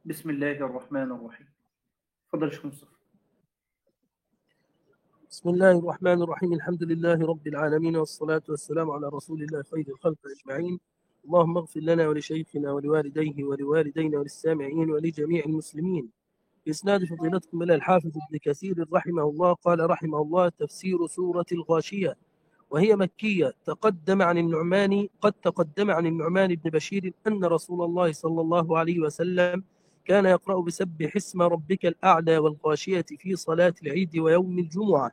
بسم الله الرحمن الرحيم. تفضل شيخ مصطفى. بسم الله الرحمن الرحيم. الحمد لله رب العالمين، والصلاة والسلام على رسول الله خير الخلق أجمعين. اللهم اغفر لنا ولشيخنا ولوالديه ولوالدينا وللسامعين ولجميع المسلمين. بإسناد فضيلتكم إلى الحافظ ابن كثير رحمه الله قال رحمه الله: تفسير سورة الغاشية، وهي مكية. قد تقدم عن النعمان بن بشير أن رسول الله صلى الله عليه وسلم كان يقرأ بسبح اسم ربك الأعلى والغاشية في صلاة العيد ويوم الجمعة.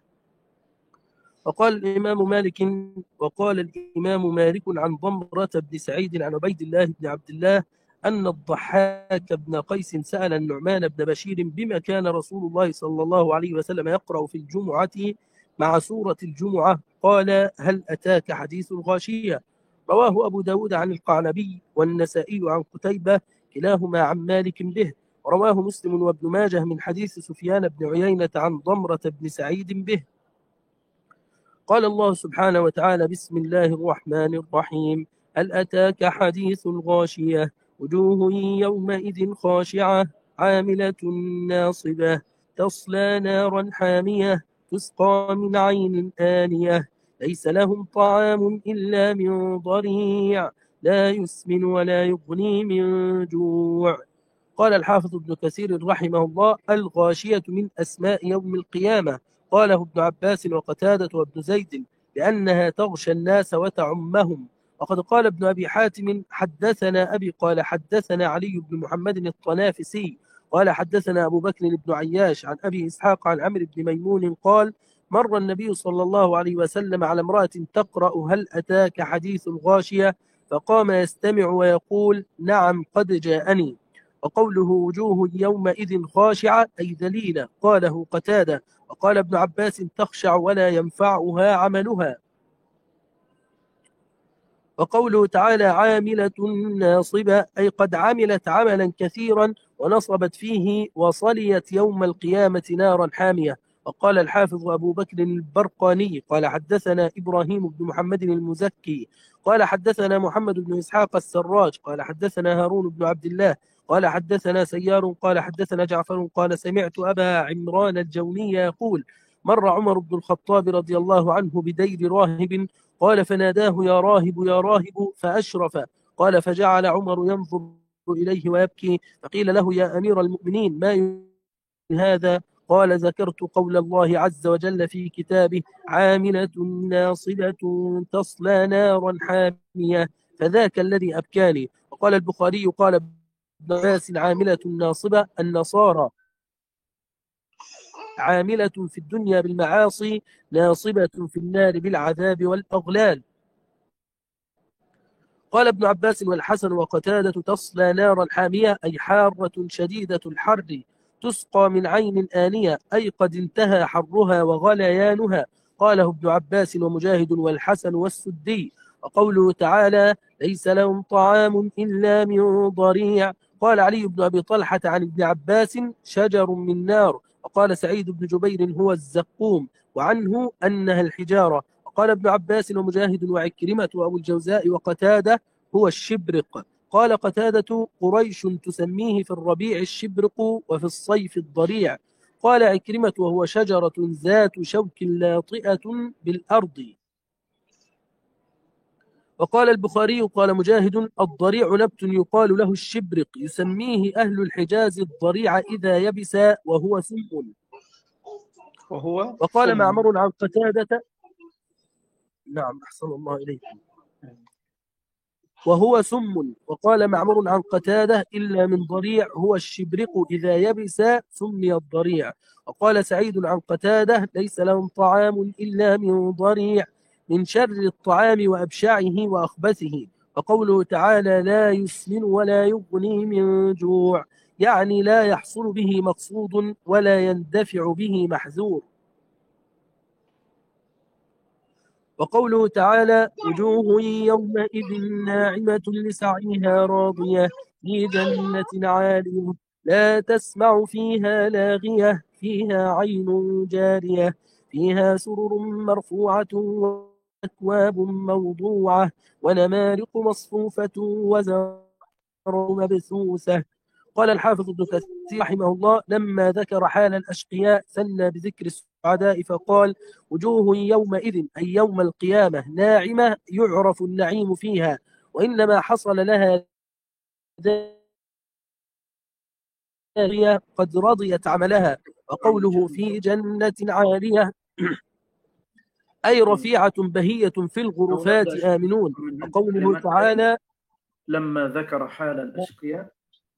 وقال الإمام مالك عن ضمرة بن سعيد عن عبيد الله بن عبد الله أن الضحاك بن قيس سأل النعمان بن بشير بما كان رسول الله صلى الله عليه وسلم يقرأ في الجمعة مع سورة الجمعة. قال: هل أتاك حديث الغاشية؟ رواه أبو داود عن القعنبي والنسائي عن قتيبة، كلاهما عن مالك به. رواه مسلم وابن ماجه من حديث سفيان بن عيينة عن ضمرة بن سعيد به. قال الله سبحانه وتعالى: بسم الله الرحمن الرحيم. هل أتاك حديث الغاشية؟ وجوه يومئذ خاشعة عاملة ناصبة تصلى نارا حامية تسقى من عين آنية ليس لهم طعام إلا من ضريع لا يسمن ولا يغني من جوع. قال الحافظ ابن كثير رحمه الله: الغاشية من أسماء يوم القيامة. قاله ابن عباس وقتادة وابن زيد لأنها تغشى الناس وتعمهم. وقد قال ابن أبي حاتم: حدثنا أبي قال حدثنا علي بن محمد الطنافسي قال حدثنا أبو بكر بن عياش عن أبي إسحاق عن عمرو بن ميمون قال: مر النبي صلى الله عليه وسلم على امرأة تقرأ هل أتاك حديث الغاشية، فقام يستمع ويقول: نعم قد جاءني. وقوله وجوه يومئذ خاشعة أي ذليلة قاله قتادة. وقال ابن عباس: تخشع ولا ينفعها عملها. وقوله تعالى عاملة ناصبة أي قد عملت عملا كثيرا ونصبت فيه وصليت يوم القيامة نارا حامية. وقال الحافظ أبو بكر البرقاني قال حدثنا إبراهيم بن محمد المزكي قال حدثنا محمد بن إسحاق السراج قال حدثنا هارون بن عبد الله قال حدثنا سيار قال حدثنا جعفر قال سمعت أبا عمران الجوني يقول: مر عمر بن الخطاب رضي الله عنه بدير راهب قال فناداه: يا راهب يا راهب، فأشرف. قال فجعل عمر ينظر إليه ويبكي، فقيل له: يا أمير المؤمنين ما هذا؟ قال: ذكرت قول الله عز وجل في كتابه: عاملة ناصبة تصلى نارا حامية، فذاك الذي أبكاني. وقال البخاري قال ابن عباس: عاملة ناصبة النصارى عاملة في الدنيا بالمعاصي ناصبة في النار بالعذاب والأغلال. قال ابن عباس والحسن وقتادة: تصلى نارا حامية أي حارة شديدة الحر تسقى من عين آنية أي قد انتهى حرها وغليانها. قاله ابن عباس ومجاهد والحسن والسدي. وقوله تعالى: ليس لهم طعام إلا من ضريع. قال علي بن أبي طلحة عن ابن عباس: شجر من نار. وقال سعيد بن جبير: هو الزقوم، وعنه أنها الحجارة. قال ابن عباس ومجاهد وعكرمة وأبو الجوزاء وقتادة: هو الشبرق. قال قتادة: قريش تسميه في الربيع الشبرق وفي الصيف الضريع. قال عكرمة: وهو شجرة ذات شوك لاطئة بالأرض. وقال البخاري قال مجاهد: الضريع نبت يقال له الشبرق، يسميه أهل الحجاز الضريع إذا يبس وهو سم. وقال معمر عن قتادة: نعم أحسن الله إليكم، وهو سم. وقال معمر عن قتادة: إلا من ضريع هو الشبرق إذا يبس سمي الضريع. وقال سعيد عن قتادة: ليس لهم طعام إلا من ضريع، من شر الطعام وأبشعه وأخبثه. وقوله تعالى: لا يسمن ولا يغني من جوع، يعني لا يحصل به مقصود ولا يندفع به محذور. وقوله تعالى: وجوه يومئذ ناعمة لسعيها راضية في جنة عالية لا تسمع فيها لاغية فيها عين جارية فيها سرر مرفوعة وأكواب موضوعة ونمارق مصفوفة وزرع مبثوثة. قال الحافظ ابن كثير رحمه الله لما ذكر حال الأشقياء ثنى بذكر السعداء فقال وجوه يومئذ أي يوم القيامة ناعمة يعرف النعيم فيها وإنما حصل لها قد رضيت عملها. وقوله في جنة عالية أي رفيعة بهية في الغرفات آمنون. وقوله تعالى لما ذكر حال الأشقياء.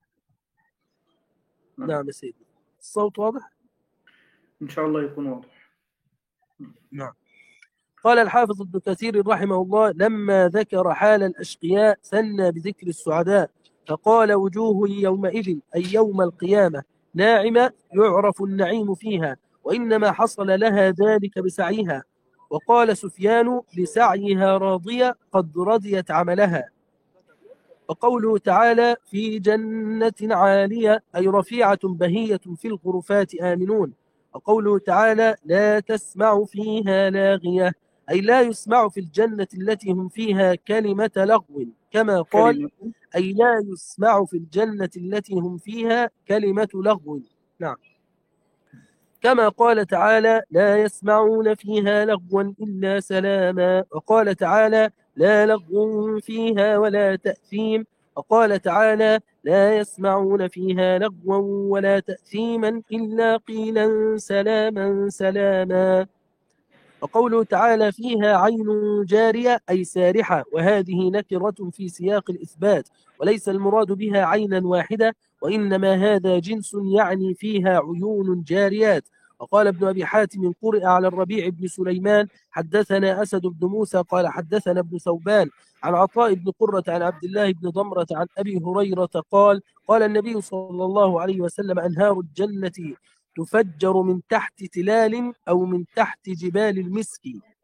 نعم سيدي الصوت واضح؟ إن شاء الله يكون واضح. نعم. قال الحافظ ابن كثير رحمه الله لما ذكر حال الأشقياء ثنى بذكر السعداء فقال وجوه يومئذ أي يوم القيامة ناعمة يعرف النعيم فيها وإنما حصل لها ذلك بسعيها. وقال سفيان لسعيها راضية قد رضيت عملها. وقوله تعالى في جنة عالية أي رفيعة بهية في الغرفات آمنون. وقوله تعالى لا تسمع فيها لاغية أي لا يسمع في الجنة التي هم فيها كلمة لغو كما قال أي لا يسمع في الجنة التي هم فيها كلمة لغو. نعم. كما قال تعالى لا يسمعون فيها لغوا إلا سلاما. وقال تعالى لا لغو فيها ولا تأثيم. وقال تعالى لا يسمعون فيها لغوا ولا تأثيما إلا قيلا سلاما سلاما. وقوله تعالى فيها عين جارية أي سارحة وهذه نكرة في سياق الإثبات وليس المراد بها عينا واحدة وإنما هذا جنس يعني فيها عيون جاريات. وقال ابن أبي حاتم قرئ على الربيع بن سليمان حدثنا أسد بن موسى قال حدثنا ابن ثوبان عن عطاء بن قرة عن عبد الله بن ضمرة عن أبي هريرة قال قال النبي صلى الله عليه وسلم أنهار الجنة تفجر من تحت تلال أو من تحت جبال المسك.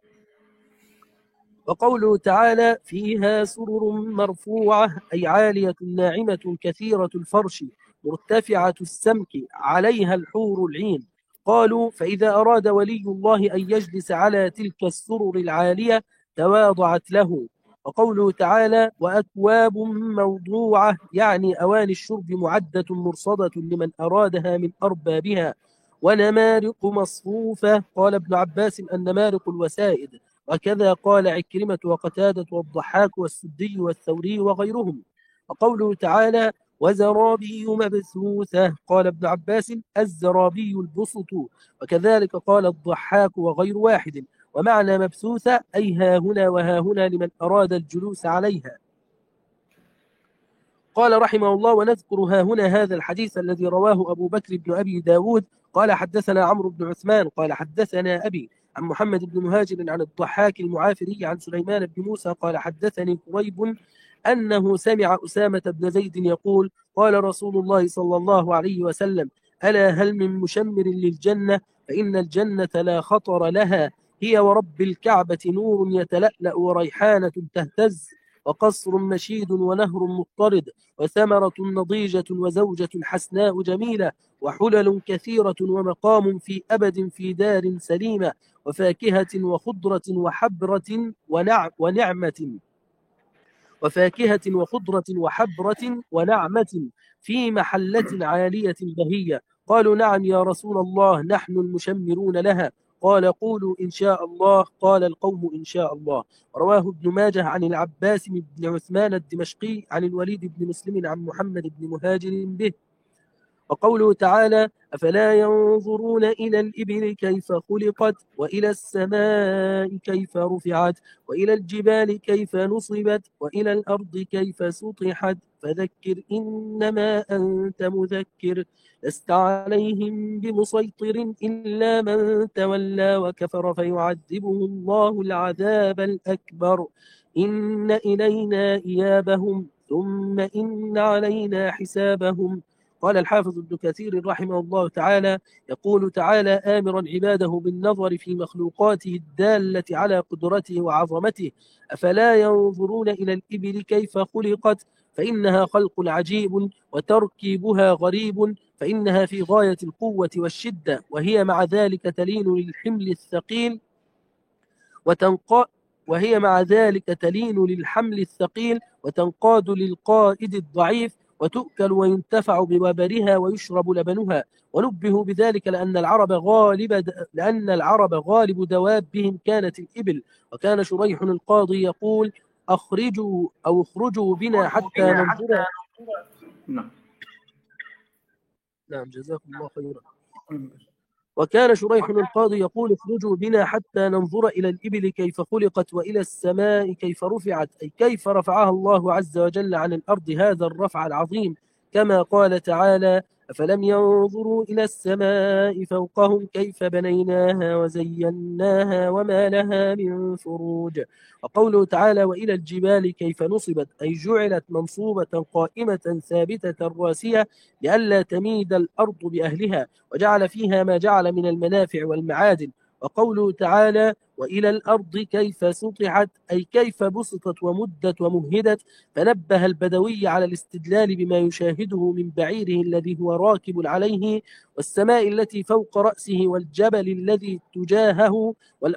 وقوله تعالى فيها سرر مرفوعة أي عالية ناعمة كثيرة الفرش مرتفعة السمك عليها الحور العين. قالوا فإذا أراد ولي الله أن يجلس على تلك السرر العالية تواضعت له. وقوله تعالى وأكواب موضوعة يعني أواني الشرب معدة مرصدة لمن أرادها من أربابها. ونمارق مصفوفة قال ابن عباس النمارق الوسائد. وكذا قال عكرمة وقتادة والضحاك والسدي والثوري وغيرهم. وقوله تعالى وزرابي مبثوثة قال ابن عباس الزرابي البسط. وكذلك قال الضحاك وغير واحد. ومعنى مبثوثة أي ها هنا وها هنا لمن أراد الجلوس عليها. قال رحمه الله ونذكر ها هنا هذا الحديث الذي رواه أبو بكر بن أبي داود قال حدثنا عمرو بن عثمان قال حدثنا أبي عن محمد بن مهاجر عن الضحاك المعافري عن سليمان بن موسى قال حدثني قريب أنه سمع أسامة بن زيد يقول قال رسول الله صلى الله عليه وسلم ألا هل من مشمر للجنة فإن الجنة لا خطر لها هي ورب الكعبة نور يتلألأ وريحانة تهتز وقصر مشيد ونهر مضطرد وثمرة نضيجة وزوجة حسناء جميلة وحلل كثيرة ومقام في أبد في دار سليمة وفاكهة وخضرة وحبرة ونعمة وفاكهة وخضرة وحبرة ونعمة في محلة عالية بهية. قالوا نعم يا رسول الله نحن المشمرون لها. قال قولوا إن شاء الله قال القوم إن شاء الله. رواه ابن ماجه عن العباس بن عثمان الدمشقي عن الوليد بن مسلم عن محمد بن مهاجر به. وقوله تعالى أفلا ينظرون إلى الإبل كيف خلقت وإلى السماء كيف رفعت وإلى الجبال كيف نصبت وإلى الأرض كيف سطحت فذكر إنما أنت مذكر لست عليهم بمسيطر إلا من تولى وكفر فيعذبه الله العذاب الأكبر إن إلينا إيابهم ثم إن علينا حسابهم. قال الحافظ ابن كثير رحمه الله تعالى يقول تعالى آمرا عباده بالنظر في مخلوقاته الدالة على قدرته وعظمته أفلا ينظرون إلى الإبل كيف خلقت فإنها خلق عجيب وتركيبها غريب فإنها في غاية القوة والشدة وهي مع ذلك تلين للحمل الثقيل وهي مع ذلك تلين للحمل الثقيل وتنقاد للقائد الضعيف وتؤكل وينتفع بوبرها ويشرب لبنها. ونبهوا بذلك لأن العرب غالب دوابهم كانت الإبل. وكان شريح القاضي يقول: اخرجوا بنا حتى ننظر. نعم. نعم، جزاكم الله خيرا. وكان شريح القاضي يقول: اخرجوا بنا حتى ننظر إلى الإبل كيف خلقت وإلى السماء كيف رفعت، أي كيف رفعها الله عز وجل عن الأرض هذا الرفع العظيم، كما قال تعالى: أفلم ينظروا إلى السماء فوقهم كيف بنيناها وزيناها وما لها من فروج. وقوله تعالى: وإلى الجبال كيف نصبت، أي جعلت منصوبة قائمة ثابتة راسية لئلا تميد الأرض بأهلها، وجعل فيها ما جعل من المنافع والمعادن. وقوله تعالى: وإلى الأرض كيف سطحت، أي كيف بسطت ومدت ومهدت، فنبه البدوي على الاستدلال بما يشاهده من بعيره الذي هو راكب عليه، والسماء التي فوق رأسه، والجبل الذي تجاهه،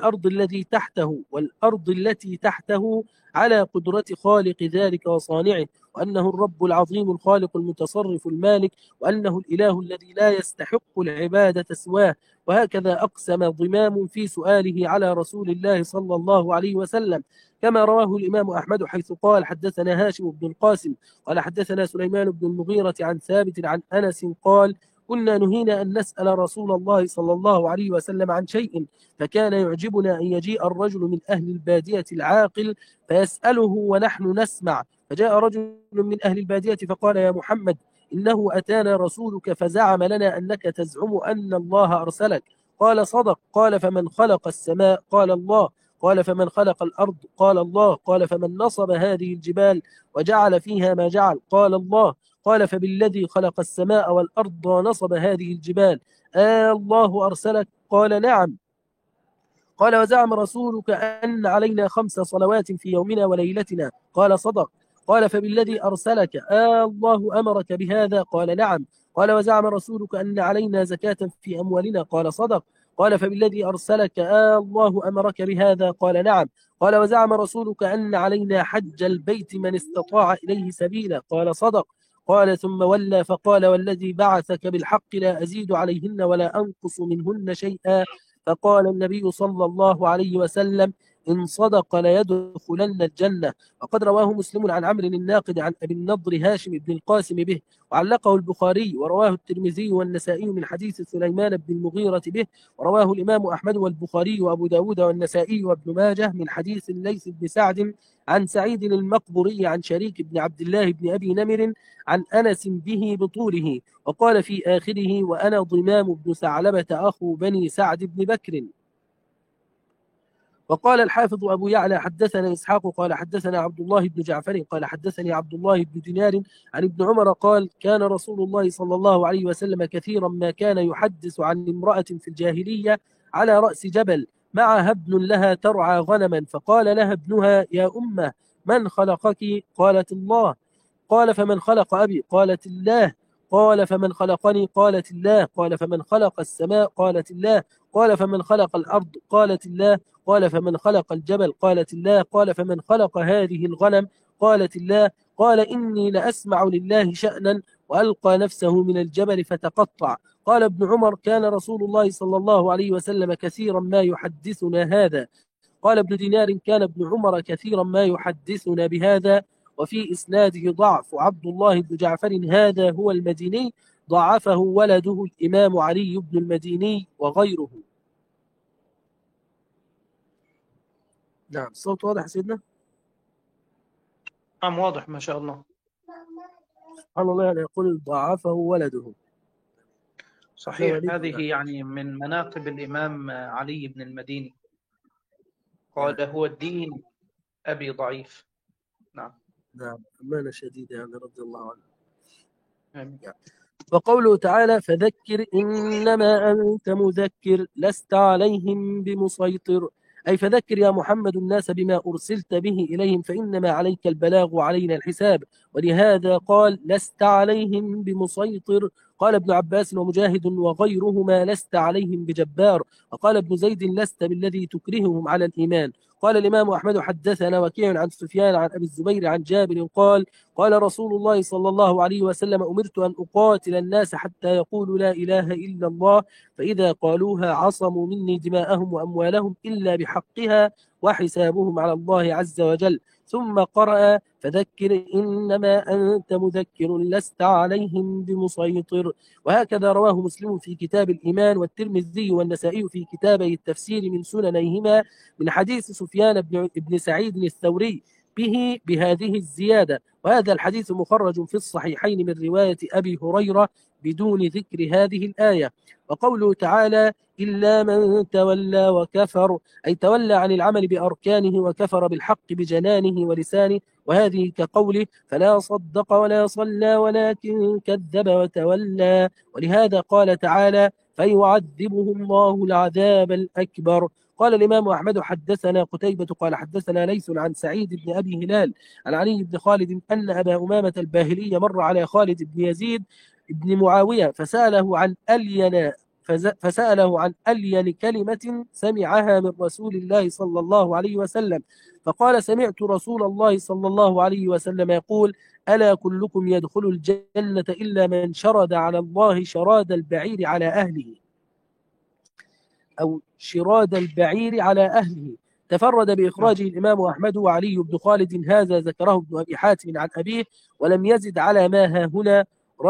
والأرض التي تحته على قدرة خالق ذلك وصانعه، وأنه الرب العظيم الخالق المتصرف المالك، وأنه الإله الذي لا يستحق العبادة سواه. وهكذا أقسم ضمام في سؤاله على رسول الله صلى الله عليه وسلم، كما رواه الإمام أحمد حيث قال: حدثنا هاشم بن القاسم قال حدثنا سليمان بن المغيرة عن ثابت عن أنس قال: كنا نهينا أن نسأل رسول الله صلى الله عليه وسلم عن شيء، فكان يعجبنا أن يجيء الرجل من أهل البادية العاقل فيسأله ونحن نسمع. فجاء رجل من أهل البادية فقال: يا محمد، إنه أتانا رسولك فزعم لنا أنك تزعم أن الله أرسلك. قال: صدق. قال: فمن خلق السماء؟ قال: الله. قال: فمن خلق الأرض؟ قال: الله. قال: فمن نصب هذه الجبال وجعل فيها ما جعل؟ قال: الله. قال: فبالذي خلق السماء والأرض ونصب هذه الجبال الله أرسلك؟ قال: نعم. قال: وزعم رسولك أن علينا 5 صلوات في يومنا وليلتنا؟ قال: صدق. قال: فبالذي أرسلك الله أمرك بهذا؟ قال: نعم. قال: وزعم رسولك أن علينا زكاة في أموالنا؟ قال: صدق. قال: فبالذي أرسلك الله أمرك بهذا؟ قال: نعم. قال: وزعم رسولك أن علينا حج البيت من استطاع إليه سبيلا؟ قال: صدق. قال: ثم ولى فقال: والذي بعثك بالحق لا أزيد عليهن ولا أنقص منهن شيئا. فقال النبي صلى الله عليه وسلم: إن صدق ليدخلن الجنة. وقد رواه مسلم عن عمرو الناقد عن أبي النضر هاشم بن القاسم به، وعلقه البخاري، ورواه الترمذي والنسائي من حديث سليمان بن المغيرة به، ورواه الإمام أحمد والبخاري وأبو داود والنسائي وابن ماجه من حديث الليث بن سعد عن سعيد المقبري عن شريك بن عبد الله بن أبي نمر عن أنس به بطوله، وقال في آخره: وأنا ضمام بن ثعلبة أخو بني سعد بن بكر. وقال الحافظ أبو يعلى: حدثنا إسحاق قال حدثنا عبد الله بن جعفر قال حدثني عبد الله بن دينار عن ابن عمر قال: كان رسول الله صلى الله عليه وسلم كثيرا ما كان يحدث عن امرأة في الجاهلية على رأس جبل معها ابن لها ترعى غنما، فقال لها ابنها: يا أمه، من خلقك؟ قالت: الله. قال: فمن خلق أبي؟ قالت: الله. قال: فمن خلقني؟ قالت: الله. قال: فمن خلق السماء؟ قالت: الله. قال: فمن خلق الأرض؟ قالت: الله. قال: فمن خلق الجبل؟ قالت: الله. قال: فمن خلق هذه الغنم؟ قالت: الله. قال: إني لأسمع لله شأنا، وألقى نفسه من الجبل فتقطع. قال ابن عمر: كان رسول الله صلى الله عليه وسلم كثيرا ما يحدثنا هذا. قال ابن دينار: كان ابن عمر كثيرا ما يحدثنا بهذا. وفي إسناده ضعف. عبد الله بن جعفر هذا هو المديني، ضعفه ولده الإمام علي بن المديني وغيره. نعم، الصوت واضح سيدنا؟ نعم واضح ما شاء الله. سبحان الله، يعني يقول ضعفه ولده. صحيح، هذه يعني من مناقب الإمام علي بن المديني، قال: هو الدين أبي ضعيف. نعم. نعم، أمانة شديدة يعني رضي الله عنه. آمين. وقوله تعالى: فذكر إنما أنت مذكر لست عليهم بمسيطر، أي فذكر يا محمد الناس بما أرسلت به إليهم، فإنما عليك البلاغ وعلينا الحساب. ولهذا قال: لست عليهم بمسيطر. قال ابن عباس ومجاهد وغيرهما: لست عليهم بجبار. وقال ابن زيد: لست بالذي تكرههم على الإيمان. قال الإمام أحمد حدثنا وكيع عن سفيان عن أبي الزبير عن جابر قال قال رسول الله صلى الله عليه وسلم أمرت أن أقاتل الناس حتى يقولوا لا إله إلا الله، فإذا قالوها عصموا مني دماءهم وأموالهم إلا بحقها وحسابهم على الله عز وجل. ثم قرأ فذكر إنما أنت مذكر لست عليهم بمسيطر. وهكذا رواه مسلم في كتاب الإيمان، والترمذي والنسائي في كتابي التفسير من سننيهما من حديث سفيان بن سعيد الثوري بهذه الزيادة. وهذا الحديث مخرج في الصحيحين من رواية أبي هريرة بدون ذكر هذه الآية. وقوله تعالى إلا من تولى وكفر، أي تولى عن العمل بأركانه وكفر بالحق بجنانه ولسانه، وهذه كقوله فلا صدق ولا صلى ولكن كذب وتولى. ولهذا قال تعالى فيعذبه الله العذاب الأكبر. قال الإمام أحمد حدثنا قتيبة قال حدثنا ليث عن سعيد بن أبي هلال عن علي بن خالد أن أبا أمامة الباهلي مر على خالد بن يزيد بن معاوية فسأله عن ألين كلمة سمعها من رسول الله صلى الله عليه وسلم، فقال سمعت رسول الله صلى الله عليه وسلم يقول ألا كلكم يدخل الجنة إلا من شرد على الله شراد البعير على أهله، أو شراد البعير على أهله. تفرد بإخراجه الإمام أحمد وعلي بن خالد، هذا ذكره ابن أبي حاتم عن أبيه ولم يزد على ما ها هنا.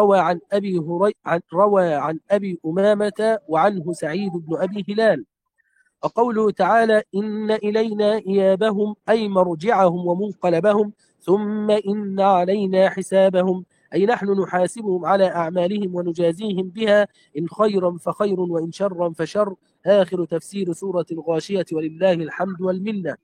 روى عن أبي أمامة وعنه سعيد بن أبي هلال. وقوله تعالى إن إلينا إيابهم أي مرجعهم ومنقلبهم، ثم إن علينا حسابهم أي نحن نحاسبهم على أعمالهم ونجازيهم بها، إن خيرا فخير وإن شرا فشر. آخر تفسير سورة الغاشية ولله الحمد والمنة.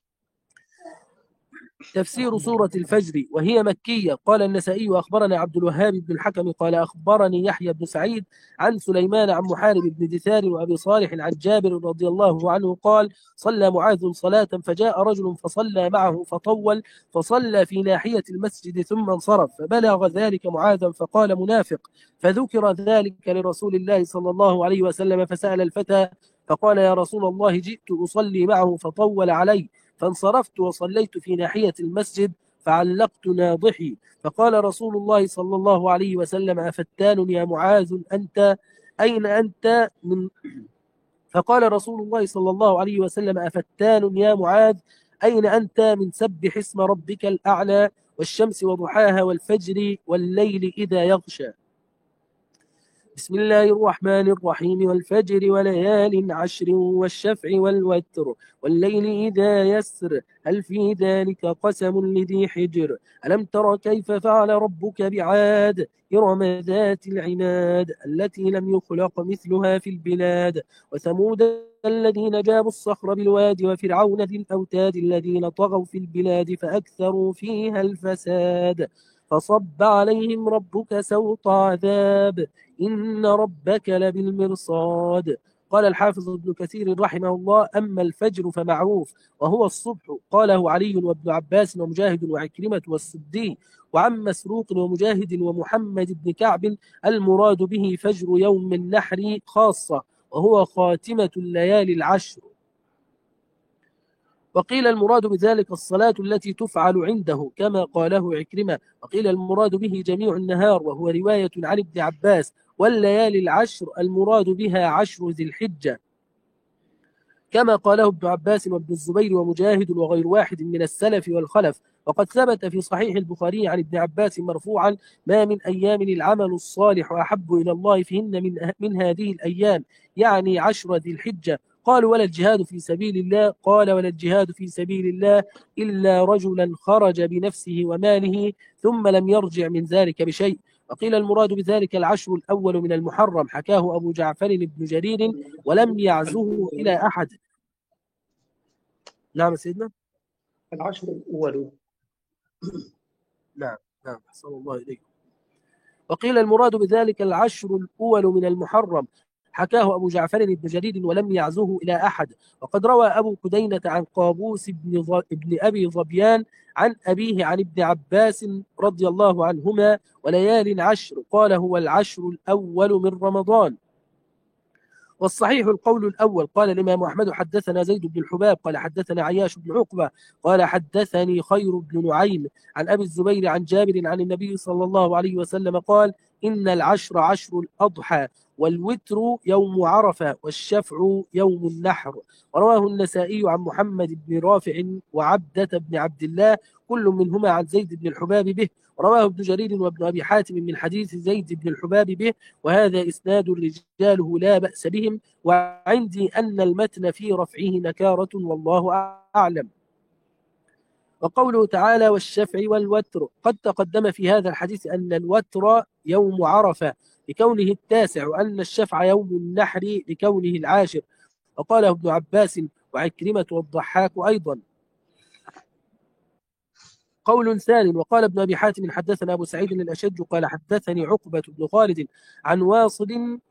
تفسير سورة الفجر وهي مكية. قال النسائي أخبرنا عبد الوهاب بن الحكم قال أخبرني يحيى بن سعيد عن سليمان عن محارب بن دثار وأبي صالح عن جابر رضي الله عنه قال صلى معاذ صلاة فجاء رجل فصلى معه فطول، فصلى في ناحية المسجد ثم انصرف، فبلغ ذلك معاذا فقال منافق، فذكر ذلك لرسول الله صلى الله عليه وسلم، فسأل الفتى فقال يا رسول الله جئت أصلي معه فطول علي، فانصرفت وصليت في ناحية المسجد فعلقت ناضحي، فقال رسول الله صلى الله عليه وسلم أفتان يا معاذ أنت أين أنت من فقال رسول الله صلى الله عليه وسلم أفتان يا معاذ أين أنت من سبح اسم ربك الأعلى والشمس وضحاها والفجر والليل إذا يغشى. بسم الله الرحمن الرحيم والفجر وليال عشر والشفع والوتر والليل إذا يسر هل في ذلك قسم لذي حجر ألم تر كيف فعل ربك بعاد إرم ذات العماد التي لم يخلق مثلها في البلاد وثمود الذين جابوا الصخر بالواد وفرعون ذي الأوتاد الذين طغوا في البلاد فأكثروا فيها الفساد فصب عليهم ربك سوط عذاب إن ربك لبالمرصاد. قال الحافظ ابن كثير رحمه الله أما الفجر فمعروف وهو الصبح، قاله علي وابن عباس ومجاهد وعكرمة والسدي وعن مسروق ومجاهد ومحمد بن كعب المراد به فجر يوم النحر خاصة وهو خاتمة الليالي العشر. وقيل المراد بذلك الصلاة التي تفعل عنده كما قاله عكرمة، وقيل المراد به جميع النهار وهو رواية عن ابن عباس، والليالي العشر المراد بها عشر ذي الحجة كما قاله ابن عباس وابن الزبير ومجاهد وغير واحد من السلف والخلف. وقد ثبت في صحيح البخاري عن ابن عباس مرفوعا ما من أيام العمل الصالح أحب إلى الله فيهن من هذه الأيام، يعني عشر ذي الحجة. قالوا ولا الجهاد في سبيل الله؟ قال ولا الجهاد في سبيل الله إلا رجلا خرج بنفسه وماله ثم لم يرجع من ذلك بشيء. وقيل المراد بذلك العشر الأول من المحرم، حكاه أبو جعفر بن جرير ولم يعزه إلى أحد. نعم سيدنا العشر الأول. نعم أحسن الله إليكم. وقيل المراد بذلك العشر الأول من المحرم، حكاه أبو جعفر بن جرير ولم يعزه إلى أحد. وقد روى أبو كدينة عن قابوس بن أبي ظبيان عن أبيه عن ابن عباس رضي الله عنهما وليال عشر قال هو العشر الأول من رمضان. والصحيح القول الأول. قال الإمام أحمد حدثنا زيد بن الحباب قال حدثنا عياش بن عقبة قال حدثني خير بن نعيم عن أبي الزبير عن جابر عن النبي صلى الله عليه وسلم قال إن العشر عشر الأضحى والوتر يوم عرفة والشفع يوم النحر. ورواه النسائي عن محمد بن رافع وعبدة بن عبد الله كل منهما عن زيد بن الحباب به. رواه ابن جرير وابن أبي حاتم من حديث زيد بن الحباب به، وهذا إسناد رجاله لا بأس بهم، وعندي أن المتن في رفعه نكارة والله أعلم. وقوله تعالى والشفع والوتر قد تقدم في هذا الحديث أن الوتر يوم عرفة لكونه التاسع، وأن الشفع يوم النحر لكونه العاشر. وقاله ابن عباس وعكرمة والضحاك أيضا. قول ثاني. وقال ابن أبي حاتم حدثنا أبو سعيد الأشج قال حدثني عقبة بن خالد عن واصل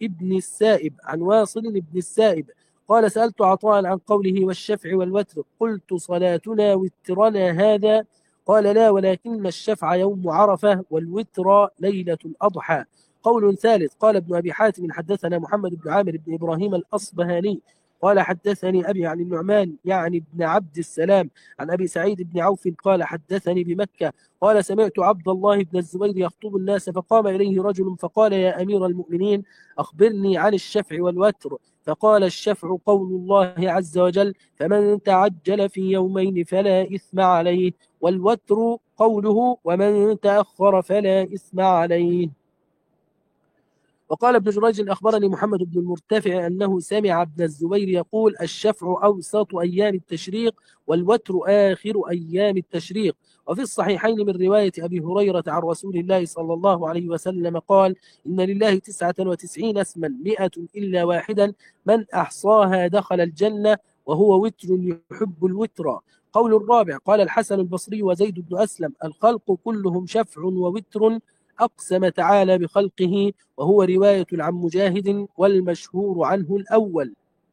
ابن السائب قال سألت عطاء عن قوله والشفع والوتر قلت صلاتنا وترنا هذا؟ قال لا، ولكن الشفع يوم عرفة والوتر ليلة الأضحى. قول ثالث. قال ابن أبي حاتم حدثنا محمد بن عامر بن إبراهيم الأصبهاني قال حدثني أبي عن النعمان يعني ابن عبد السلام عن أبي سعيد بن عوف قال حدثني بمكة قال سمعت عبد الله بن الزبير يخطب الناس فقام إليه رجل فقال يا أمير المؤمنين أخبرني عن الشفع والوتر. فقال الشفع قول الله عز وجل فمن تعجل في يومين فلا إثم عليه، والوتر قوله ومن تأخر فلا إثم عليه. وقال ابن جريج أخبرني محمد بن المرتفع أنه سمع ابن الزبير يقول الشفع أوسط أيام التشريق والوتر آخر أيام التشريق. وفي الصحيحين من رواية أبي هريرة عن رسول الله صلى الله عليه وسلم قال إن لله 99 اسما 100 إلا واحدا من أحصاها دخل الجنة وهو وتر يحب الوتر. قول الرابع. قال الحسن البصري وزيد بن أسلم الخلق كلهم شفع ووتر أقسم تعالى بخلقه، وهو رواية عن مجاهد والمشهور عنه الأول.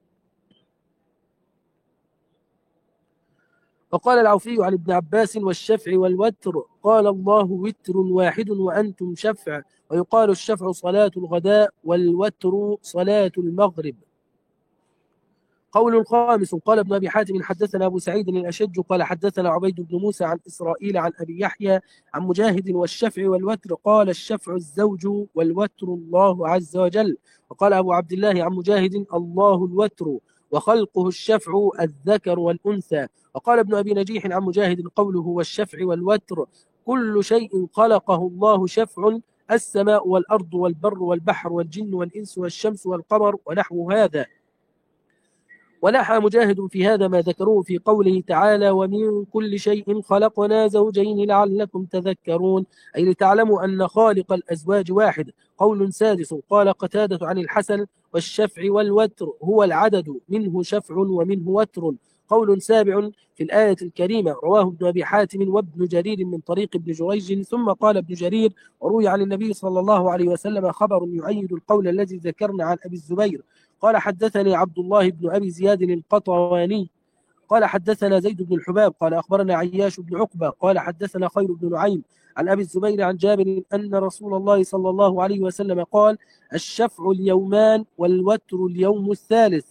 وقال العوفي عن ابن عباس والشفع والوتر قال الله وتر واحد وأنتم شفع، ويقال الشفع صلاة الغداء والوتر صلاة المغرب. قول الخامس. قال ابن أبي حاتم حدثنا أبو سعيد الأشج قال حدثنا عبيد بن موسى عن إسرائيل عن أبي يحيى عن مجاهد والشفع والوتر قال الشفع الزوج والوتر الله عز وجل. وقال أبو عبد الله عن مجاهد الله الوتر وخلقه الشفع الذكر والأنثى. وقال ابن أبي نجيح عن مجاهد قوله والشفع والوتر كل شيء خلقه الله شفع السماء والأرض والبر والبحر والجن والإنس والشمس والقمر ونحو هذا. ونحى مجاهد في هذا ما ذكروه في قوله تعالى ومن كل شيء خلقنا زوجين لعلكم تذكرون، أي لتعلموا أن خالق الأزواج واحد. قول سادس. قال قتادة عن الحسن والشفع والوتر هو العدد منه شفع ومنه وتر. قول سابع. في الآية الكريمة رواه ابن أبي حاتم وابن جرير من طريق ابن جريج. ثم قال ابن جرير وروي عن النبي صلى الله عليه وسلم خبر يؤيد القول الذي ذكرنا عن أبي الزبير. قال حدثني عبد الله بن أبي زياد القطواني قال حدثنا زيد بن الحباب قال أخبرنا عياش بن عقبة قال حدثنا خير بن نعيم عن أبي الزبير عن جابر أن رسول الله صلى الله عليه وسلم قال الشفع اليومان والوتر اليوم الثالث.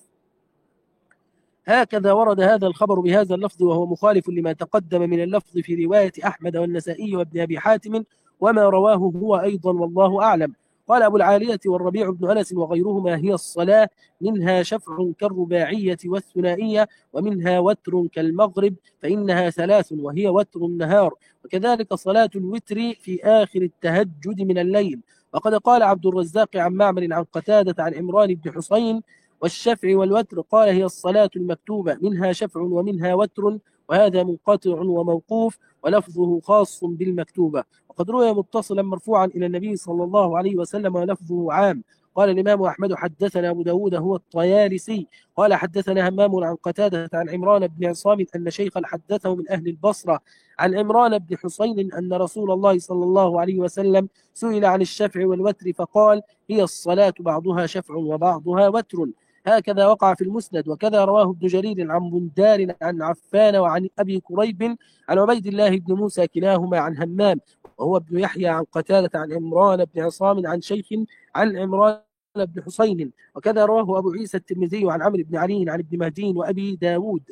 هكذا ورد هذا الخبر بهذا اللفظ، وهو مخالف لما تقدم من اللفظ في رواية أحمد والنسائي وابن أبي حاتم وما رواه هو أيضا والله أعلم. قال أبو العالية والربيع بن أنس وغيرهما هي الصلاة منها شفع كالرباعية والثنائية ومنها وتر كالمغرب فإنها 3 وهي وتر النهار، وكذلك صلاة الوتر في آخر التهجد من الليل. وقد قال عبد الرزاق عن معمر عن قتادة عن عمران بن حسين والشفع والوتر قال هي الصلاة المكتوبة منها شفع ومنها وتر، وهذا منقطع وموقوف ولفظه خاص بالمكتوبة. وقد روي متصلا مرفوعا إلى النبي صلى الله عليه وسلم ولفظه عام. قال الإمام أحمد حدثنا أبو داود هو الطيالسي قال حدثنا همام عن قتادة عن عمران بن عصام أن شيخا حدثه من أهل البصرة عن عمران بن حسين أن رسول الله صلى الله عليه وسلم سئل عن الشفع والوتر فقال هي الصلاة بعضها شفع وبعضها وتر. هكذا وقع في المسند. وكذا رواه ابن جرير عن بندار عن عفان وعن أبي كريب عن عبيد الله بن موسى كلاهما عن همام وهو ابن يحيى عن قتادة عن عمران بن عصام عن شيخ عن عمران بن حسين. وكذا رواه أبو عيسى الترمذي عن عمرو بن علي عن ابن مهدي وأبي داود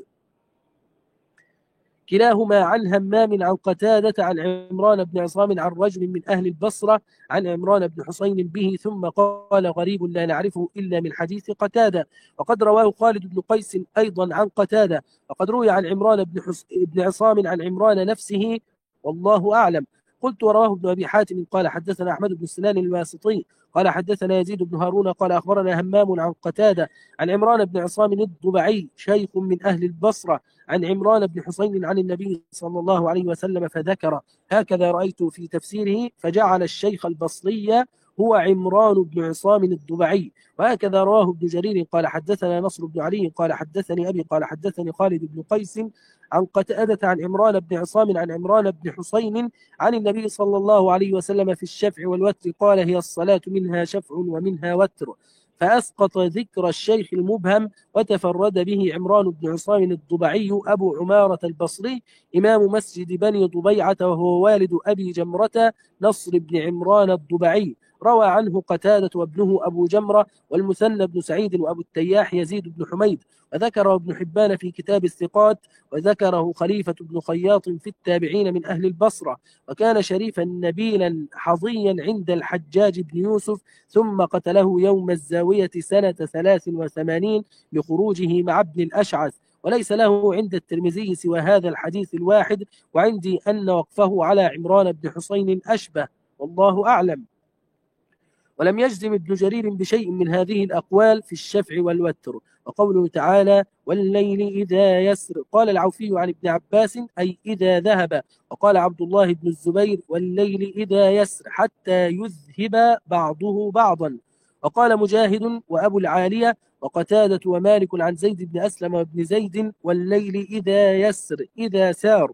كلاهما عن همام عن قتادة عن عمران بن عصام عن رجل من أهل البصرة عن عمران بن حسين به، ثم قال غريب لا نعرفه إلا من حديث قتادة. وقد رواه خالد بن قيس أيضا عن قتادة. وقد روي عن عمران بن عصام عن عمران نفسه والله أعلم. قلت ورواه ابن أبي حاتم قال حدثنا أحمد بن سنان الواسطي قال حدثنا يزيد بن هارون قال أخبرنا همام عن قتادة عن عمران بن عصام الضبعي شيخ من أهل البصرة عن عمران بن حسين عن النبي صلى الله عليه وسلم فذكر هكذا رأيت في تفسيره، فجعل الشيخ البصري هو عمران بن عصام الضبعي. وهكذا رواه ابن جرير قال حدثنا نصر بن علي قال حدثني أبي قال حدثني خالد بن قيس عن قتادة عن عمران بن عصام عن عمران بن حسين عن النبي صلى الله عليه وسلم في الشفع والوتر قال هي الصلاة منها شفع ومنها وتر، فأسقط ذكر الشيخ المبهم وتفرد به عمران بن عصام الضبعي أبو عمارة البصري إمام مسجد بني ضبيعة وهو والد أبي جمرة نصر بن عمران الضبعي. روى عنه قتادة وابنه أبو جمرة والمثنى بن سعيد وأبو التياح يزيد بن حميد، وذكره ابن حبان في كتاب الثقات، وذكره خليفة بن خياط في التابعين من أهل البصرة. وكان شريفا نبيلا حظيا عند الحجاج بن يوسف، ثم قتله يوم الزاوية سنة 83 لخروجه مع ابن الأشعث. وليس له عند الترمذي سوى هذا الحديث الواحد، وعندي أن وقفه على عمران بن حسين أشبه والله أعلم. ولم يجزم ابن جرير بشيء من هذه الأقوال في الشفع والوتر. وقوله تعالى والليل إذا يسر قال العوفي عن ابن عباس أي إذا ذهب. وقال عبد الله بن الزبير والليل إذا يسر حتى يذهب بعضه بعضا. وقال مجاهد وأبو العالية وقتادة ومالك عن زيد بن أسلم وابن زيد والليل إذا يسر إذا سار.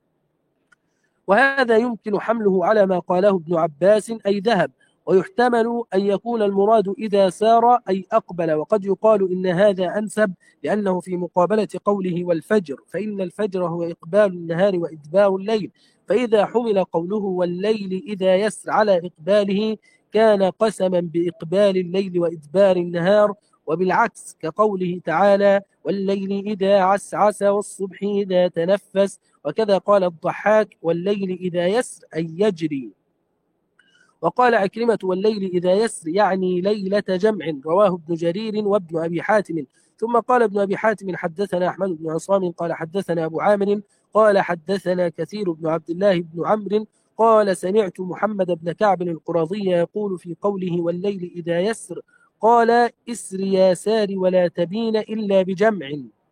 وهذا يمكن حمله على ما قاله ابن عباس أي ذهب، ويحتمل أن يكون المراد إذا سار أي أقبل. وقد يقال إن هذا أنسب لأنه في مقابلة قوله والفجر، فإن الفجر هو إقبال النهار وإدبار الليل، فإذا حمل قوله والليل إذا يسر على إقباله كان قسما بإقبال الليل وإدبار النهار، وبالعكس كقوله تعالى والليل إذا عسعس والصبح إذا تنفس. وكذا قال الضحاك والليل إذا يسر أي يجري. وقال عكرمة والليل إذا يسر يعني ليلة جمع، رواه ابن جرير وابن أبي حاتم. ثم قال ابن أبي حاتم حدثنا أحمد بن عصام قال حدثنا أبو عامر قال حدثنا كثير بن عبد الله بن عمرو قال سمعت محمد بن كعب القرظي يقول في قوله والليل إذا يسر قال اسر يا سار ولا تبين إلا بجمع.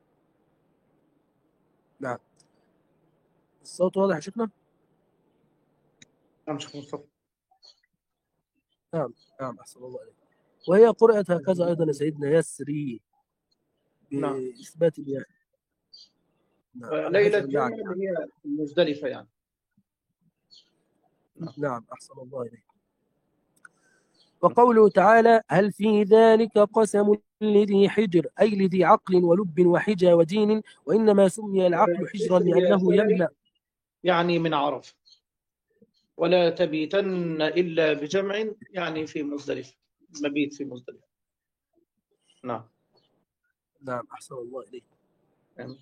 نعم الصوت واضح يا شيخنا؟ نعم شيخ مصطفى. نعم نعم أحسن الله عليك. وهي قرأت هكذا أيضا سيدنا يسري بإثبات الياء. ليلة جمع هي مزدلفة يعني. نعم أحسن الله إليك. وقوله تعالى هل في ذلك قسم لذي حجر أي لذي عقل ولب وحجى ودين، وإنما سمي العقل حجرا لأنه يملأ يعني من عرف ولا تبيتن إلا بجمع يعني في مزدلفة، مبيت في مزدلفة. نعم نعم أحسن الله إليك. يعني.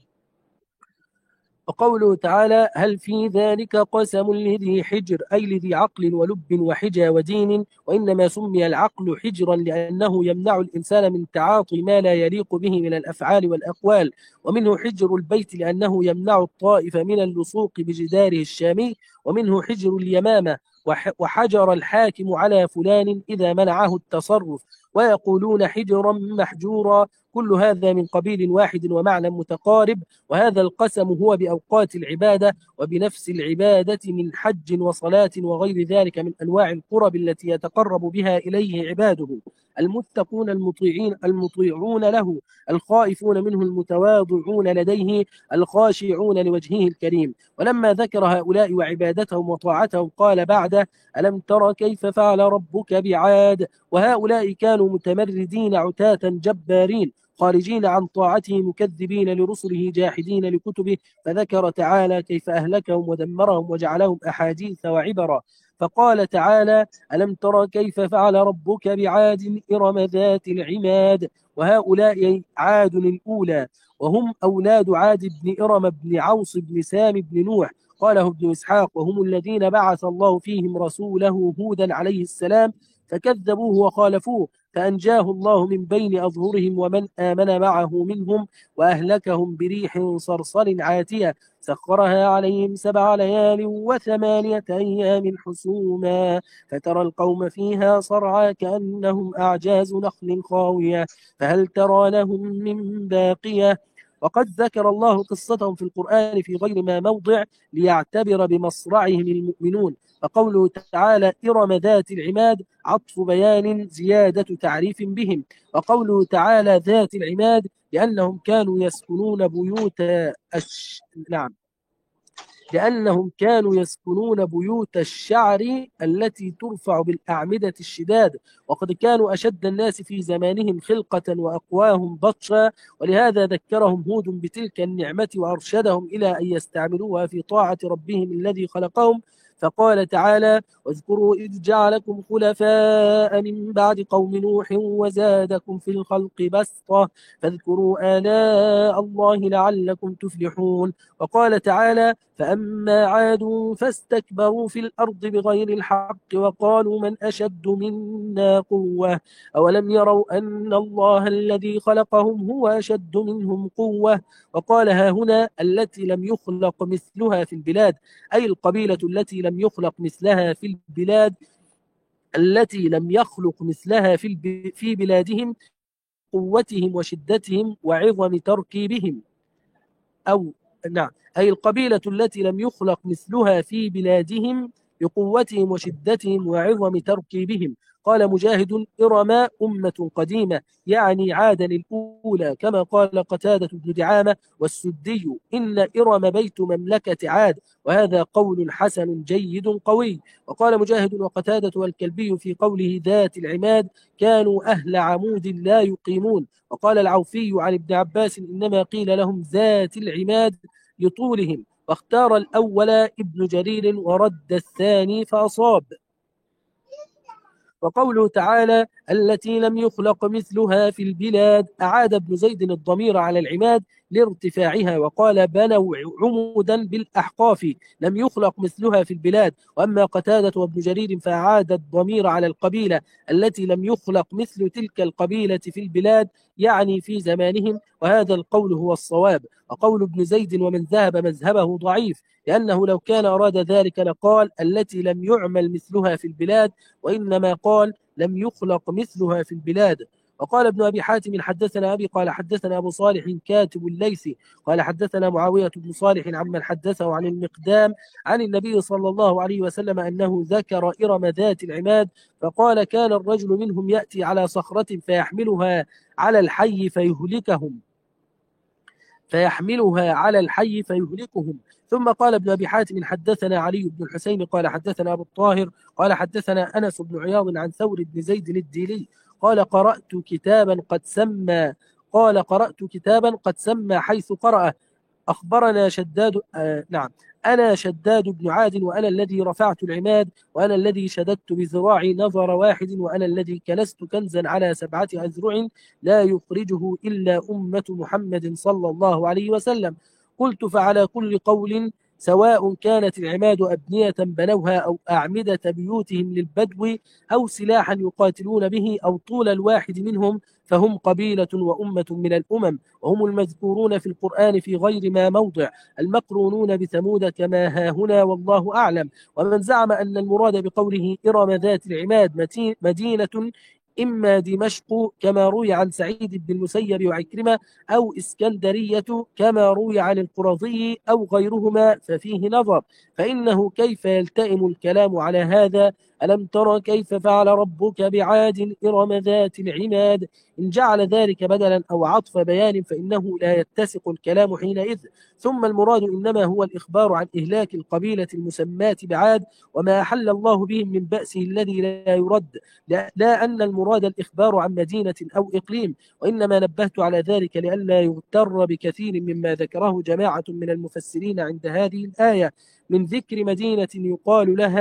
وقوله تعالى هل في ذلك قسم لذي حجر أي لذي عقل ولب وحجى ودين، وإنما سمي العقل حجرا لأنه يمنع الإنسان من تعاطي ما لا يليق به من الأفعال والأقوال، ومنه حجر البيت لأنه يمنع الطائف من اللصوق بجداره الشامي، ومنه حجر اليمامة وحجر الحاكم على فلان إذا منعه التصرف، ويقولون حجرا محجورا. كل هذا من قبيل واحد ومعنى متقارب. وهذا القسم هو بأوقات العبادة وبنفس العبادة من حج وصلاة وغير ذلك من أنواع القرب التي يتقرب بها إليه عباده المتقون المطيعون له الخائفون منه المتواضعون لديه الخاشعون لوجهه الكريم. ولما ذكر هؤلاء وعبادتهم وطاعتهم قال بعده ألم تر كيف فعل ربك بعاد، وهؤلاء كانوا متمردين عتاة جبارين خارجين عن طاعته مكذبين لرسله جاحدين لكتبه، فذكر تعالى كيف أهلكهم ودمرهم وجعلهم أحاديث وعبرا. فقال تعالى: ألم تر كيف فعل ربك بعاد إرم ذات العماد. وهؤلاء عاد الأولى، وهم أولاد عاد بن إرم بن عوص بن سام بن نوح. قاله ابن إسحاق: وهم الذين بعث الله فيهم رسوله هودا عليه السلام فكذبوه وخالفوه فأنجاه الله من بين أظهرهم ومن آمن معه منهم، وأهلكهم بريح صرصر عاتية سخرها عليهم 7 ليال و8 أيام حسوما فترى القوم فيها صرعى كأنهم أعجاز نخل خاوية فهل ترى لهم من باقية. وقد ذكر الله قصتهم في القرآن في غير ما موضع ليعتبر بمصرعهم المؤمنون. فقوله تعالى: إرم ذات العماد عطف بيان زيادة تعريف بهم. وقوله تعالى ذات العماد لأنهم كانوا يسكنون بيوت نعم لأنهم كانوا يسكنون بيوت الشعر التي ترفع بالأعمدة الشداد، وقد كانوا أشد الناس في زمانهم خلقة وأقواهم بطشا، ولهذا ذكرهم هود بتلك النعمة وأرشدهم إلى أن يستعملوها في طاعة ربهم الذي خلقهم. فقال تعالى: واذكروا إذ جعلكم خلفاء من بعد قوم نوح وزادكم في الخلق بسطة فاذكروا آلاء الله لعلكم تفلحون. وقال تعالى: فأما عاد فاستكبروا في الأرض بغير الحق وقالوا من أشد منا قوة أولم يروا أن الله الذي خلقهم هو أشد منهم قوة. وقال: ها هنا التي لم يخلق مثلها في البلاد، أي القبيلة التي لم يخلق مثلها في البلاد، التي لم يخلق مثلها في بلادهم، قوتهم وشدتهم وعظم تركيبهم. أي القبيلة التي لم يخلق مثلها في بلادهم بقوتهم وشدتهم وعظم تركيبهم. قال مجاهد: إرم أمة قديمة، يعني عادا الأولى، كما قال قتادة بن دعامة والسدي: إن إرم بيت مملكة عاد. وهذا قول حسن جيد قوي. وقال مجاهد وقتادة والكلبي في قوله ذات العماد: كانوا أهل عمود لا يقيمون. وقال العوفي عن ابن عباس: إنما قيل لهم ذات العماد لطولهم، واختار الأول ابن جرير ورد الثاني فأصاب. وقوله تعالى: التي لم يخلق مثلها في البلاد، أعاد ابن زيد الضمير على العماد لارتفاعها، وقال: بنوا عمودا بالأحقاف لم يخلق مثلها في البلاد. وأما قتادة وابن جرير فأعاد الضمير على القبيلة التي لم يخلق مثل تلك القبيلة في البلاد، يعني في زمانهم، وهذا القول هو الصواب. وقول ابن زيد ومن ذهب مذهبه ضعيف، لأنه لو كان أراد ذلك لقال التي لم يعمل مثلها في البلاد، وإنما قال لم يخلق مثلها في البلاد. وقال ابن أبي حاتم: حدثنا أبي قال حدثنا أبو صالح كاتب الليثي قال حدثنا معاوية بن صالح عمن حدثه عن المقدام عن النبي صلى الله عليه وسلم أنه ذكر إرم ذات العماد، فقال: كان الرجل منهم يأتي على صخرة فيحملها على الحي فيهلكهم. ثم قال ابن أبي حاتم: حدثنا علي بن الحسين قال حدثنا أبو الطاهر قال حدثنا أنس بن عياض عن ثور بن زيد الديلي قال: قرأت كتابا قد سمى حيث قرأه. أخبرنا شداد أنا شداد بن عاد، وأنا الذي رفعت العماد، وأنا الذي شددت بذراعي نظر واحد، وأنا الذي كنست كنزا على 7 أذرع لا يخرجه إلا أمة محمد صلى الله عليه وسلم. قلت: فعلى كل قول، سواء كانت العماد أبنية بنوها أو أعمدة بيوتهم للبدو أو سلاحا يقاتلون به أو طول الواحد منهم، فهم قبيلة وأمة من الأمم، وهم المذكورون في القرآن في غير ما موضع، المقرونون بثمود كما ها هنا، والله أعلم. ومن زعم أن المراد بقوله إرم ذات العماد مدينة إما دمشق كما روي عن سعيد بن المسيب وعكرمة، أو إسكندرية كما روي عن القرظي أو غيرهما، ففيه نظر، فإنه كيف يلتئم الكلام على هذا؟ ألم تر كيف فعل ربك بعاد إرم ذات العماد؟ إن جعل ذلك بدلا أو عطف بيان فإنه لا يتسق الكلام حينئذ. ثم المراد إنما هو الإخبار عن إهلاك القبيلة المسماة بعاد وما أحل الله بهم من بأسه الذي لا يرد، لا أن المراد الإخبار عن مدينة أو إقليم. وإنما نبهت على ذلك لئلا يغتر بكثير مما ذكره جماعة من المفسرين عند هذه الآية من ذكر مدينة يقال لها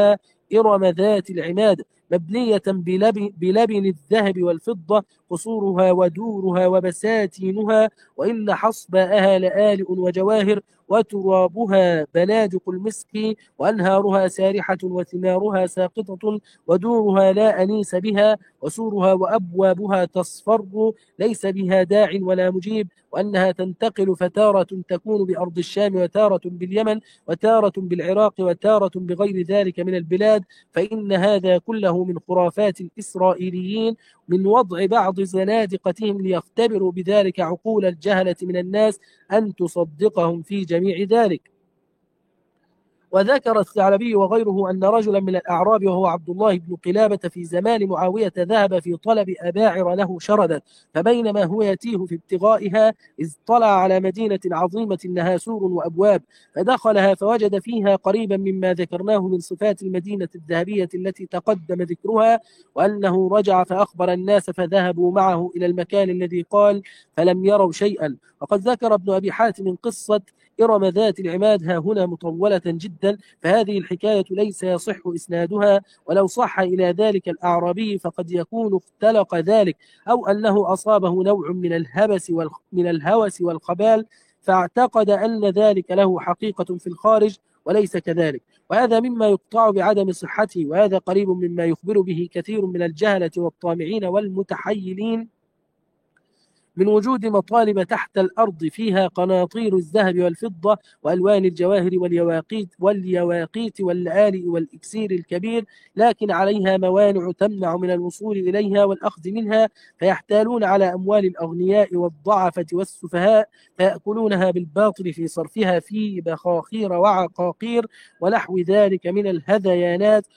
إرم ذات العماد مبنية بلبن الذهب والفضة قصورها ودورها وبساتينها، وإن حصباءها لآلئ وجواهر، وترابها بنادق المسك، وأنهارها سارحة وثمارها ساقطة، ودورها لا أنيس بها، وسورها وأبوابها تصفر ليس بها داع ولا مجيب، وأنها تنتقل فتارة تكون بأرض الشام، وتارة باليمن، وتارة بالعراق، وتارة بغير ذلك من البلاد. فإن هذا كله من خرافات الإسرائيليين، من وضع بعض زنادقتهم ليختبروا بذلك عقول الجهلة من الناس أن تصدقهم في جميع ذلك. وذكر الثعلبي وغيره أن رجلا من الأعراب وهو عبد الله بن قلابة في زمان معاوية ذهب في طلب أباعر له شردت، فبينما هو يتيه في ابتغائها إذ طلع على مدينة عظيمة لها سور وأبواب، فدخلها فوجد فيها قريبا مما ذكرناه من صفات المدينة الذهبية التي تقدم ذكرها، وأنه رجع فأخبر الناس فذهبوا معه إلى المكان الذي قال فلم يروا شيئا. وقد ذكر ابن أبي حاتم قصة إرم ذات العماد ها هنا مطولة جدا، فهذه الحكاية ليس يصح إسنادها، ولو صح إلى ذلك الأعرابي فقد يكون اختلق ذلك، أو أنه أصابه نوع من الهوس والخبال، فاعتقد أن ذلك له حقيقة في الخارج وليس كذلك، وهذا مما يقطع بعدم صحته، وهذا قريب مما يخبر به كثير من الجهلة والطامعين والمتحيلين من وجود مطالب تحت الأرض فيها قناطير الذهب والفضة وألوان الجواهر واليواقيت واللآلئ والإكسير الكبير، لكن عليها موانع تمنع من الوصول إليها والأخذ منها، فيحتالون على أموال الأغنياء والضعفة والسفهاء فيأكلونها بالباطل في صرفها في بخاخير وعقاقير ونحو ذلك من الهذيانات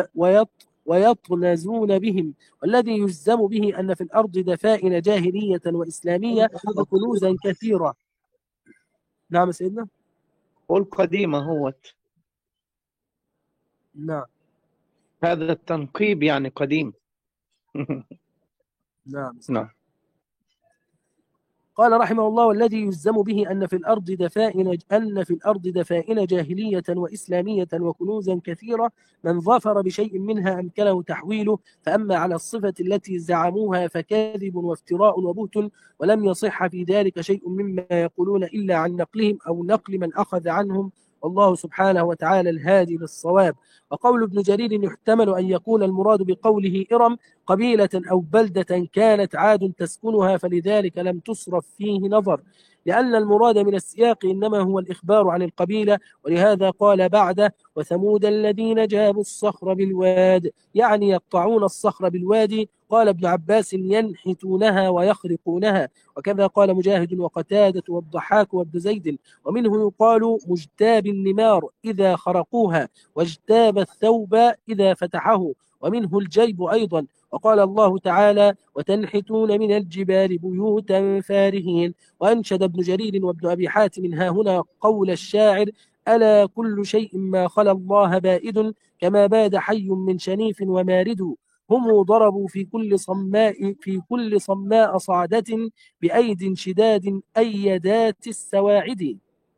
ويطنزون بهم، والذي يجزم به أن في الأرض دفائن جاهلية وإسلامية وكنوزا كثيرة. نعم سيدنا. قل قديمة هو. نعم. هذا التنقيب يعني قديم. نعم. نعم. قال رحمه الله: والذي يجزم به أن في الأرض دفائن جاهلية وإسلامية وكنوزا كثيرة، من ظفر بشيء منها أمكنه تحويله، فأما على الصفة التي زعموها فكاذب وافتراء وبهت، ولم يصح في ذلك شيء مما يقولون إلا عن نقلهم أو نقل من أخذ عنهم، والله سبحانه وتعالى الهادي للصواب. وقول ابن جرير يحتمل أن يكون المراد بقوله إرم قبيلة أو بلدة كانت عاد تسكنها، فلذلك لم تصرف فيه نظر، لأن المراد من السياق إنما هو الإخبار عن القبيلة، ولهذا قال بعده: وثمود الذين جابوا الصخر بالواد، يعني يقطعون الصخر بالوادي. قال ابن عباس: ينحتونها ويخرقونها. وكذا قال مجاهد وقتادة والضحاك وابن زيد. ومنه يقال مجتاب النمار إذا خرقوها، واجتاب الثوب إذا فتحه، ومنه الجيب أيضا. وقال الله تعالى: وتنحتون من الجبال بيوتا فارهين. وأنشد ابن جرير وابن أبي حاتم ها هنا قول الشاعر: ألا كل شيء ما خلا الله بائد، كما باد حي من شنيف ومارد. هم ضربوا في كل صماء صعدة، بأيد شداد أيدات السواعد.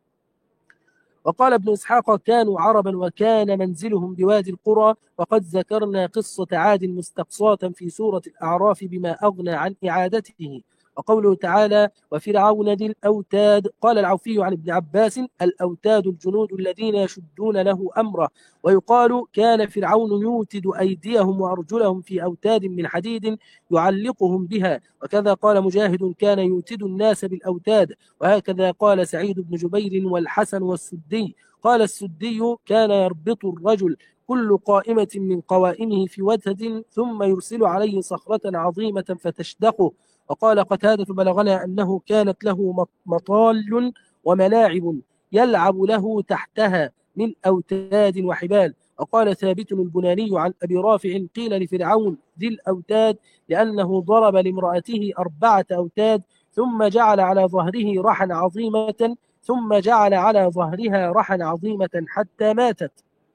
وقال ابن إسحاق: كانوا عربا وكان منزلهم بوادي القرى. وقد ذكرنا قصة عاد مستقصاة في سورة الأعراف بما أغنى عن إعادته. وقوله تعالى: وفرعون ذي الأوتاد. قال العوفي عن ابن عباس: الأوتاد الجنود الذين يشدون له أمره. ويقال: كان فرعون يوتد أيديهم وأرجلهم في أوتاد من حديد يعلقهم بها. وكذا قال مجاهد: كان يوتد الناس بالأوتاد. وهكذا قال سعيد بن جبير والحسن والسدي. قال السدي: كان يربط الرجل كل قائمة من قوائمه في وتد، ثم يرسل عليه صخرة عظيمة فتشدقه. وقال قتادة: بلغنا أنه كانت له مطال وملاعب يلعب له تحتها من أوتاد وحبال. وقال ثابت البناني عن أبي رافع: قيل لفرعون ذي الأوتاد لأنه ضرب لامرأته 4 أوتاد، ثم جعل على ظهرها رحا عظيمة حتى ماتت.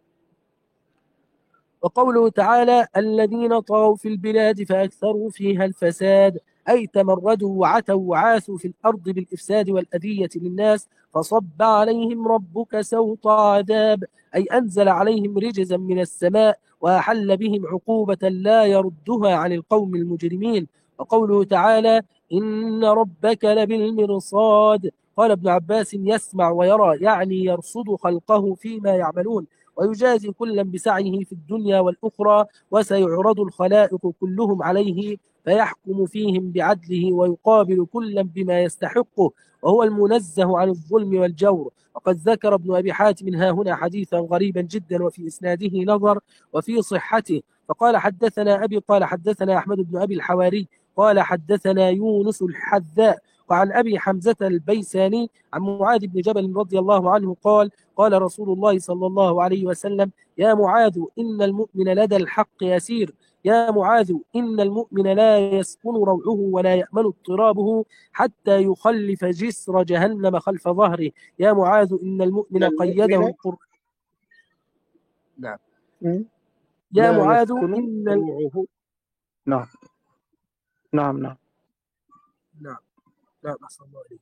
وقوله تعالى: الذين طغوا في البلاد فأكثروا فيها الفساد، أي تمردوا وعتوا وعاثوا في الأرض بالإفساد والأذية للناس، فصب عليهم ربك سوط عذاب، أي أنزل عليهم رجزا من السماء وأحل بهم عقوبة لا يردها عن القوم المجرمين. وقوله تعالى إن ربك لبالمرصاد. قال ابن عباس يسمع ويرى، يعني يرصد خلقه فيما يعملون ويجازي كلا بسعيه في الدنيا والأخرى، وسيعرض الخلائق كلهم عليه فيحكم فيهم بعدله ويقابل كلا بما يستحقه، وهو المنزه عن الظلم والجور. وقد ذكر ابن أبي حاتم ها هنا حديثا غريبا جدا وفي إسناده نظر وفي صحته. فقال حدثنا أبي قال حدثنا أحمد بن أبي الحواري قال حدثنا يونس الحذاء وعن أبي حمزة البيساني عن معاذ بن جبل رضي الله عنه قال قال رسول الله صلى الله عليه وسلم يا معاذ إن المؤمن لدى الحق يسير. يا معاذ إن المؤمن لا يسكن روعه ولا يأمن اضطرابه حتى يخلف جسر جهنم خلف ظهره. يا معاذ إن المؤمن قيده القرآن. نعم. يا معاذ إن روعه. نعم نعم نعم نعم نعم أحسن الله عليك.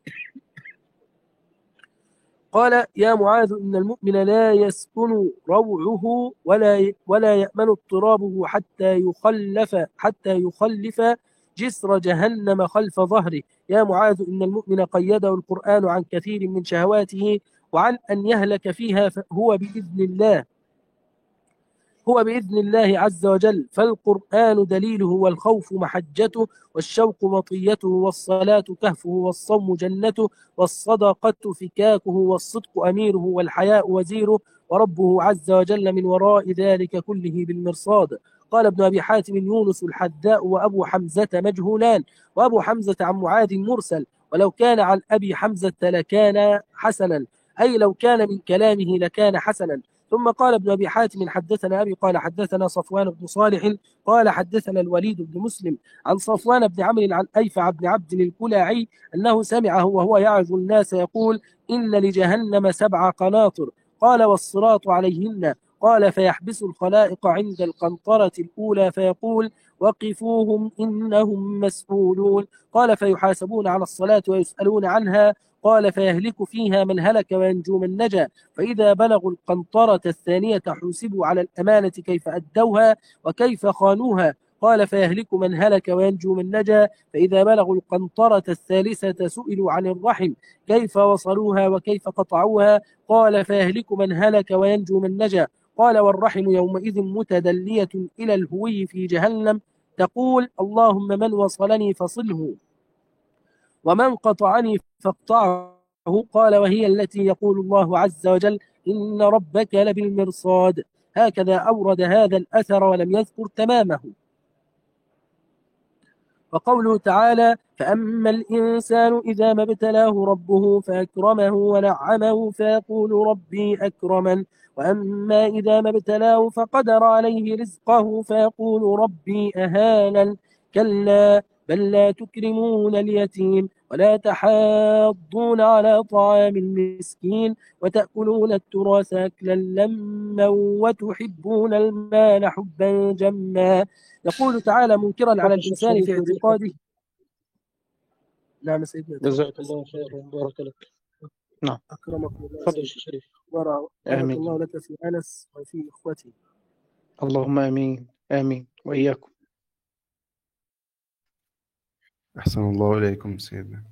قال يا معاذ إن المؤمن لا يسكن روعه ولا يأمن اضطرابه حتى يخلف جسر جهنم خلف ظهره. يا معاذ إن المؤمن قيده القرآن عن كثير من شهواته وعن أن يهلك فيها هو بإذن الله عز وجل. فالقرآن دليله والخوف محجته والشوق مطيته والصلاة كهفه والصوم جنته والصدقة فكاكه والصدق أميره والحياء وزيره وربه عز وجل من وراء ذلك كله بالمرصاد. قال ابن أبي حاتم يونس الحذاء وأبو حمزة مجهولان، وأبو حمزة عن معاذ مرسل، ولو كان عن أبي حمزة لكان حسنا، أي لو كان من كلامه لكان حسنا. ثم قال ابن أبي حاتم حدثنا أبي قال حدثنا صفوان بن صالح قال حدثنا الوليد بن مسلم عن صفوان بن عمرو عن أيفع بن عبد الكلاعي أنه سمعه وهو يعظ الناس يقول إن لجهنم 7 قناطر، قال والصراط عليهن، قال فيحبس الخلائق عند القنطرة الأولى فيقول وقفوهم إنهم مسؤولون، قال فيحاسبون على الصلاة ويسألون عنها، قال فيهلك فيها من هلك وينجو من نجا، فإذا بلغوا القنطرة الثانية حوسبوا على الأمانة كيف أدوها وكيف خانوها، قال فيهلك من هلك وينجو من نجا، فإذا بلغوا القنطرة الثالثة سئلوا عن الرحم كيف وصلوها وكيف قطعوها، قال فيهلك من هلك وينجو من نجا، قال والرحم يومئذ متدلية إلى الهوي في جهنم تقول اللهم من وصلني فصله ومن قطعني فاقطعه، قال وهي التي يقول الله عز وجل إن ربك لبالمرصاد. هكذا أورد هذا الأثر ولم يذكر تمامه. وقوله تعالى فأما الإنسان إذا ما ابتلاه ربه فأكرمه ونعمه فيقول ربي أكرمن، وأما إذا ما ابتلاه فقدر عليه رزقه فيقول ربي أهانن، كلا بل لا تكرمون اليتيم ولا تحاضون على طعام المسكين وتأكلون التراث أكلا لما وتحبون المال حبا جما. يقول تعالى منكرا على الإنسان في اعتقاده. نعم سيدنا جزاك الله خير وبارك لك. نعم أكرمكم الله تفضل الشريف. بارك الله لك في أنس وفي إخوتي. اللهم آمين آمين وإياكم. أحسن الله إليكم سيدنا.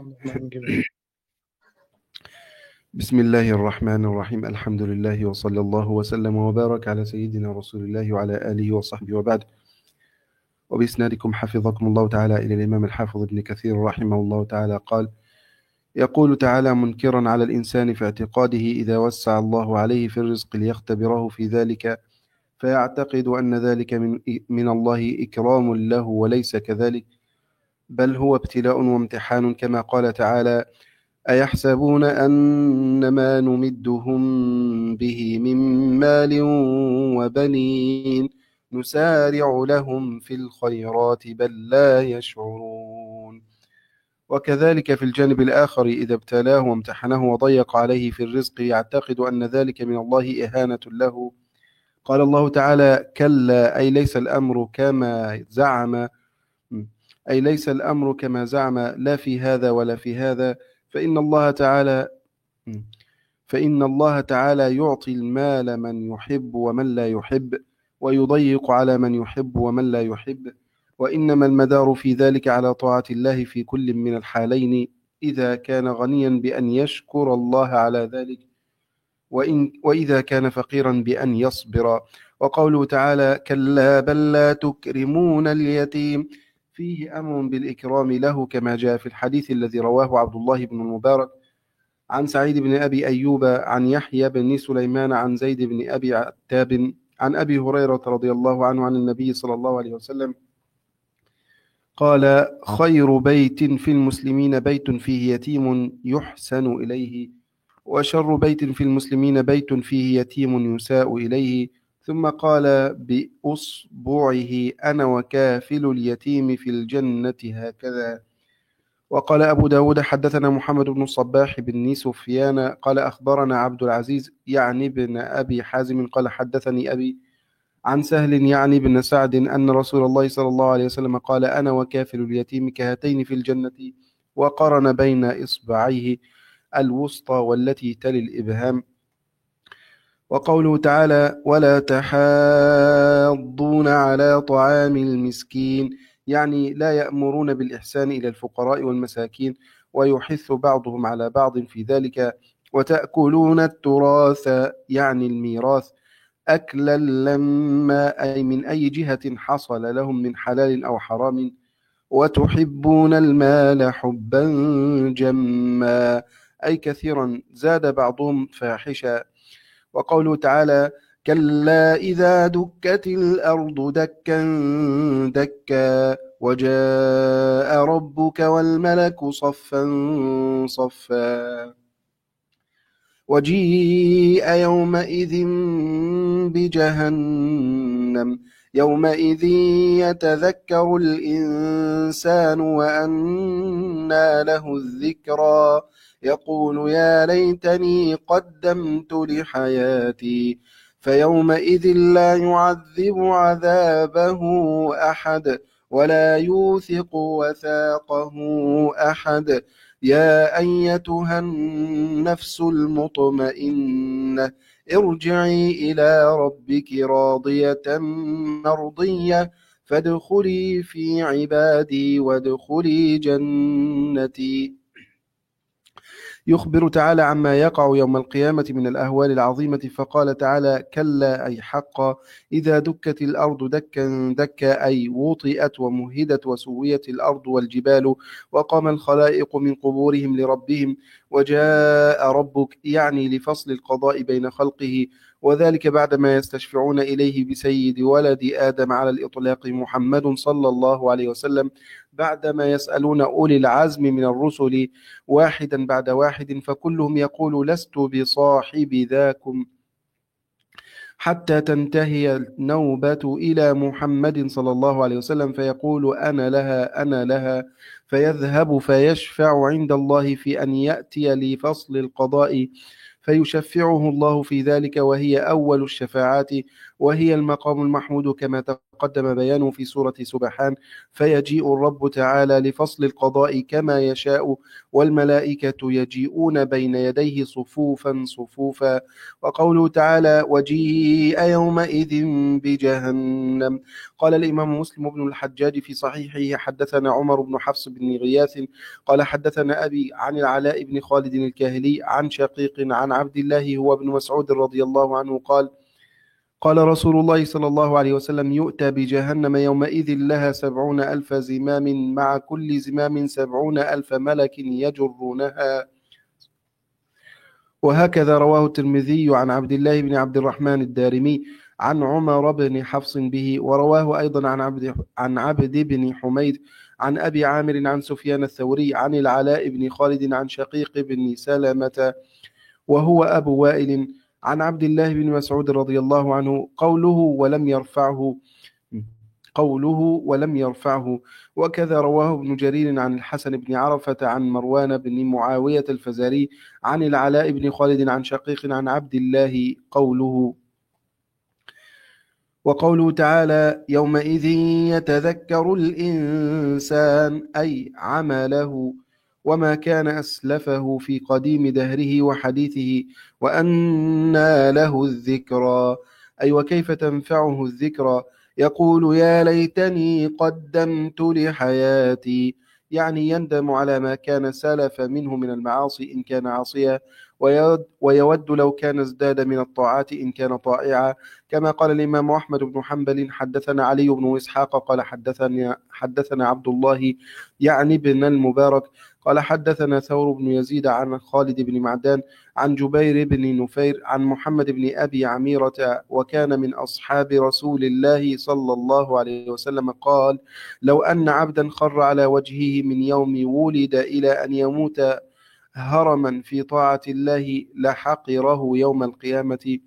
بسم الله الرحمن الرحيم. الحمد لله وصلى الله وسلم وبارك على سيدنا رسول الله وعلى آله وصحبه وبعد. وبإسنادكم حفظكم الله تعالى إلى الإمام الحافظ ابن كثير رحمه الله تعالى قال يقول تعالى منكرا على الإنسان في اعتقاده إذا وسع الله عليه في الرزق ليختبره في ذلك فيعتقد أن ذلك من الله إكرام له وليس كذلك، بل هو ابتلاء وامتحان كما قال تعالى أيحسبون أن ما نمدهم به من مال وبنين نسارع لهم في الخيرات بل لا يشعرون. وكذلك في الجانب الآخر إذا ابتلاه وامتحنه وضيق عليه في الرزق يعتقد أن ذلك من الله إهانة له. قال الله تعالى كلا أي ليس الأمر كما زعم لا في هذا ولا في هذا، فإن الله تعالى يعطي المال من يحب ومن لا يحب، ويضيق على من يحب ومن لا يحب، وإنما المدار في ذلك على طاعة الله في كل من الحالين، إذا كان غنيا بأن يشكر الله على ذلك، وإذا كان فقيرا بأن يصبر. وقوله تعالى: كلا بل لا تكرمون اليتيم، فيه أمر بالإكرام له، كما جاء في الحديث الذي رواه عبد الله بن المبارك عن سعيد بن أبي أيوب عن يحيى بن سليمان عن زيد بن أبي عتاب عن أبي هريرة رضي الله عنه عن النبي صلى الله عليه وسلم قال: خير بيت في المسلمين بيت فيه يتيم يحسن إليه، وشر بيت في المسلمين بيت فيه يتيم يساء إليه. ثم قال بأصبعه: أنا وكافل اليتيم في الجنة هكذا. وقال أبو داود: حدثنا محمد بن الصباح بن سفيان قال أخبرنا عبد العزيز يعني بن أبي حازم قال حدثني أبي عن سهل يعني بن سعد أن رسول الله صلى الله عليه وسلم قال: أنا وكافل اليتيم كهاتين في الجنة، وقرن بين إصبعيه الوسطى والتي تلي الإبهام. وقوله تعالى: ولا تحاضون على طعام المسكين، يعني لا يأمرون بالإحسان إلى الفقراء والمساكين، ويحث بعضهم على بعض في ذلك. وتأكلون التراث، يعني الميراث، أكلا لما، أي من أي جهة حصل لهم من حلال أو حرام. وتحبون المال حبا جما، أي كثيرا، زاد بعضهم فاحشا. وقوله تعالى: كلا إذا دكت الأرض دكا دكا وجاء ربك والملك صفا صفا وجيء يومئذ بجهنم يومئذ يتذكر الإنسان وأنى له الذكرى يقول يا ليتني قدمت لحياتي فيومئذ لا يعذب عذابه أحد ولا يوثق وثاقه أحد. يا أيتها النفس المطمئنة ارجعي إلى ربك راضية مرضية فادخلي في عبادي وادخلي جنتي. يخبر تعالى عما يقع يوم القيامة من الأهوال العظيمة، فقال تعالى: كلا، أي حقا، إذا دكت الأرض دكا دكا، أي وطئت ومهدت وسويت الأرض والجبال وقام الخلائق من قبورهم لربهم، وجاء ربك، يعني لفصل القضاء بين خلقه، وذلك بعدما يستشفعون إليه بسيد ولد آدم على الإطلاق محمد صلى الله عليه وسلم، بعدما يسألون أولي العزم من الرسل واحدا بعد واحد، فكلهم يقول لست بصاحب ذاكم، حتى تنتهي النوبة إلى محمد صلى الله عليه وسلم فيقول أنا لها أنا لها، فيذهب فيشفع عند الله في أن يأتي لفصل القضاء، فيشفعه الله في ذلك، وهي أول الشفاعات، وهي المقام المحمود كما تقدم بيانه في سورة سبحان. فيجيء الرب تعالى لفصل القضاء كما يشاء، والملائكة يجيئون بين يديه صفوفا صفوفا. وقوله تعالى: وجيء يومئذ بجهنم. قال الإمام مسلم بن الحجاج في صحيحه: حدثنا عمر بن حفص بن غياث قال حدثنا أبي عن العلاء بن خالد الكاهلي عن شقيق عن عبد الله هو ابن مسعود رضي الله عنه قال: قال رسول الله صلى الله عليه وسلم: يؤتى بجهنم يومئذ لها 70,000 زمام، مع كل زمام 70,000 ملك يجرونها. وهكذا رواه الترمذي عن عبد الله بن عبد الرحمن الدارمي عن عمر بن حفص به، ورواه أيضا عن عبد بن حميد عن أبي عامر عن سفيان الثوري عن العلاء بن خالد عن شقيق بن سلمة وهو أبو وائل عن عبد الله بن مسعود رضي الله عنه قوله ولم يرفعه. وكذا رواه ابن جرير عن الحسن بن عرفة عن مروان بن معاوية الفزاري عن العلاء بن خالد عن شقيق عن عبد الله قوله. وقوله تعالى: يومئذ يتذكر الإنسان، أي عمله وما كان أسلفه في قديم دهره وحديثه، وأنى له الذكرى، أي وكيف تنفعه الذكرى؟ يقول يا ليتني قدمت لحياتي، يعني يندم على ما كان سلف منه من المعاصي إن كان عاصيا، ويود لو كان ازداد من الطاعات إن كان طائعا. كما قال الإمام أحمد بن حنبل حدثنا علي بن إسحاق قال حدثنا عبد الله يعني ابن المبارك قال حدثنا ثور بن يزيد عن خالد بن معدان عن جبير بن نفير عن محمد بن أبي عميرة وكان من أصحاب رسول الله صلى الله عليه وسلم قال لو أن عبدا خر على وجهه من يوم ولد إلى أن يموت هرما في طاعة الله لحقره يوم القيامة،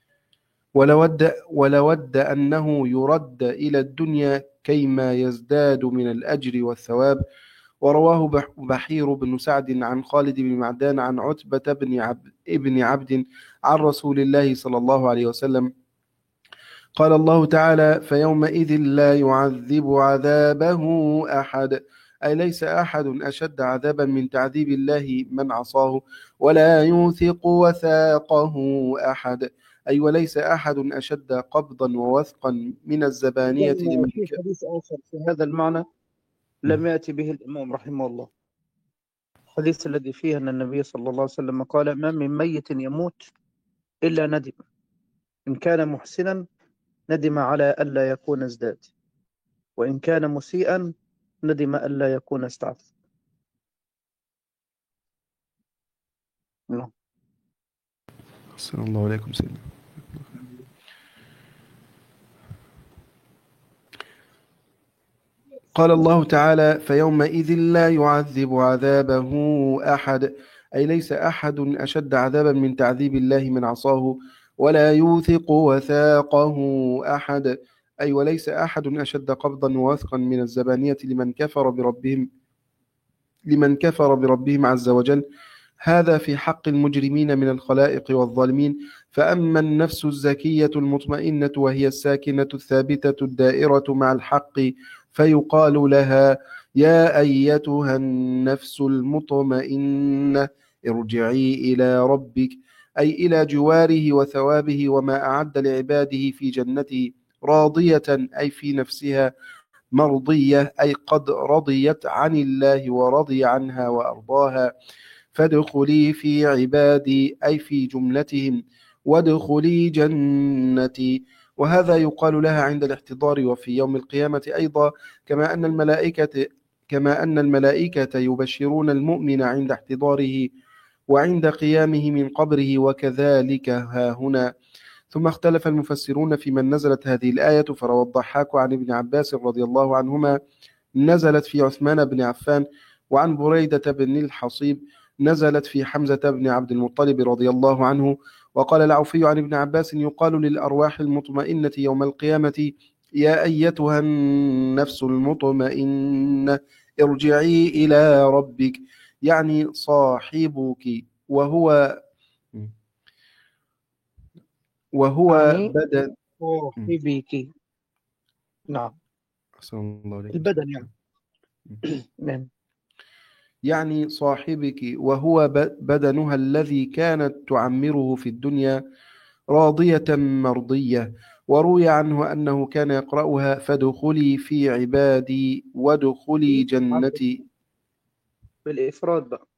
ولود أنه يرد إلى الدنيا كيما يزداد من الأجر والثواب. ورواه بحير بن سعد عن خالد بن معدان عن عتبة ابن عبد عن رسول الله صلى الله عليه وسلم قال الله تعالى فيومئذ لا يعذب عذابه أحد، أي ليس أحد أشد عذابا من تعذيب الله من عصاه، ولا يوثق وثاقه أحد، أي وليس أحد أشد قبضا ووثقا من الزبانية لمن في حديث آخر في هذا المعنى لم يأتي به الإمام رحمه الله، الحديث الذي فيه أن النبي صلى الله عليه وسلم قال ما من ميت يموت إلا ندم، إن كان محسنا ندم على ألا يكون ازداد، وإن كان مسيئا ندم ألا يكون استعف. صلى الله عليكم سيدنا. قال الله تعالى فيومئذ لا يعذب عذابه أحد، أي ليس أحد أشد عذابا من تعذيب الله من عصاه، ولا يوثق وثاقه أحد، أي وليس أحد أشد قبضا ووثقا من الزبانية لمن كفر بربهم عز وجل. هذا في حق المجرمين من الخلائق والظالمين. فأما النفس الزكية المطمئنة وهي الساكنة الثابتة الدائرة مع الحق فيقال لها يا أيتها النفس المطمئنة ارجعي إلى ربك، أي إلى جواره وثوابه وما أعد لعباده في جنته، راضية أي في نفسها، مرضية أي قد رضيت عن الله ورضي عنها وأرضاها، فادخلي في عبادي أي في جملتهم، وادخلي جنتي. وهذا يقال لها عند الاحتضار وفي يوم القيامة أيضا، كما أن الملائكة يبشرون المؤمن عند احتضاره وعند قيامه من قبره، وكذلك ها هنا. ثم اختلف المفسرون في من نزلت هذه الآية، فروى الضحاك عن ابن عباس رضي الله عنهما نزلت في عثمان بن عفان، وعن بريدة بن الحصيب نزلت في حمزة بن عبد المطلب رضي الله عنه. وقال العوفي عن ابن عباس يقال للأرواح المطمئنة يوم القيامة يا أيتها النفس المطمئنة ارجعي إلى ربك، يعني صاحبك، وهو يعني بدن صاحبك. نعم، البدن يعني نعم، يعني صاحبك، وهو بدنها الذي كانت تعمره في الدنيا، راضية مرضية. وروي عنه أنه كان يقرأها فادخلي في عبادي وادخلي جنتي. بالإفراد بقى.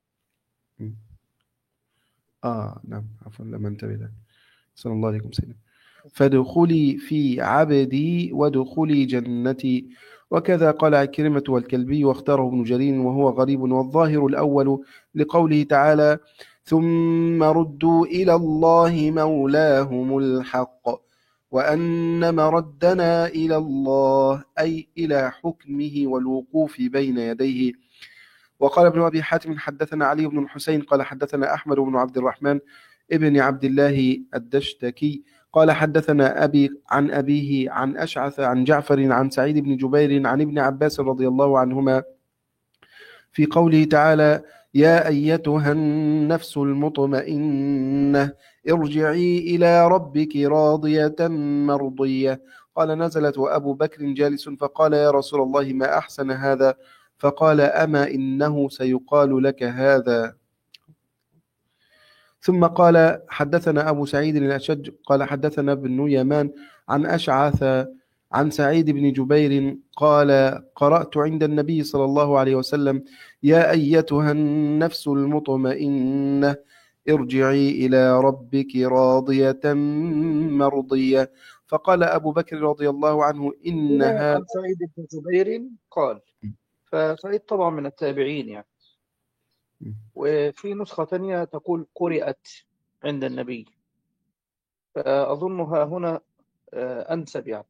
نعم عفوا لما انتبه. صلى الله عليكم سيدنا. فادخلي في عبدي وادخلي جنتي. وكذا قال عكرمة والكلبي واختاره ابن جرير وهو غريب، والظاهر الأول لقوله تعالى ثم ردوا إلى الله مولاهم الحق وأن مردنا إلى الله، أي إلى حكمه والوقوف بين يديه. وقال ابن أبي حاتم حدثنا علي بن الحسين قال حدثنا أحمد بن عبد الرحمن ابن عبد الله الدشتكي قال حدثنا أبي عن أبيه عن أشعث عن جعفر عن سعيد بن جبير عن ابن عباس رضي الله عنهما في قوله تعالى يا أيتها النفس المطمئنة ارجعي إلى ربك راضية مرضية. قال نزلت وأبو بكر جالس فقال يا رسول الله ما أحسن هذا؟ فقال أما إنه سيقال لك هذا. ثم قال حدثنا أبو سعيد الأشج قال حدثنا ابن يمان عن أشعث عن سعيد بن جبير قال قرأت عند النبي صلى الله عليه وسلم يا أيتها النفس المطمئنة ارجعي إلى ربك راضية مرضية. فقال أبو بكر رضي الله عنه هنا إنها عن سعيد بن جبير قال، فسعيد طبعا من التابعين يعني. وفي نسخة تانية تقول قرأت عند النبي، فأظنها هنا أنسب يعني.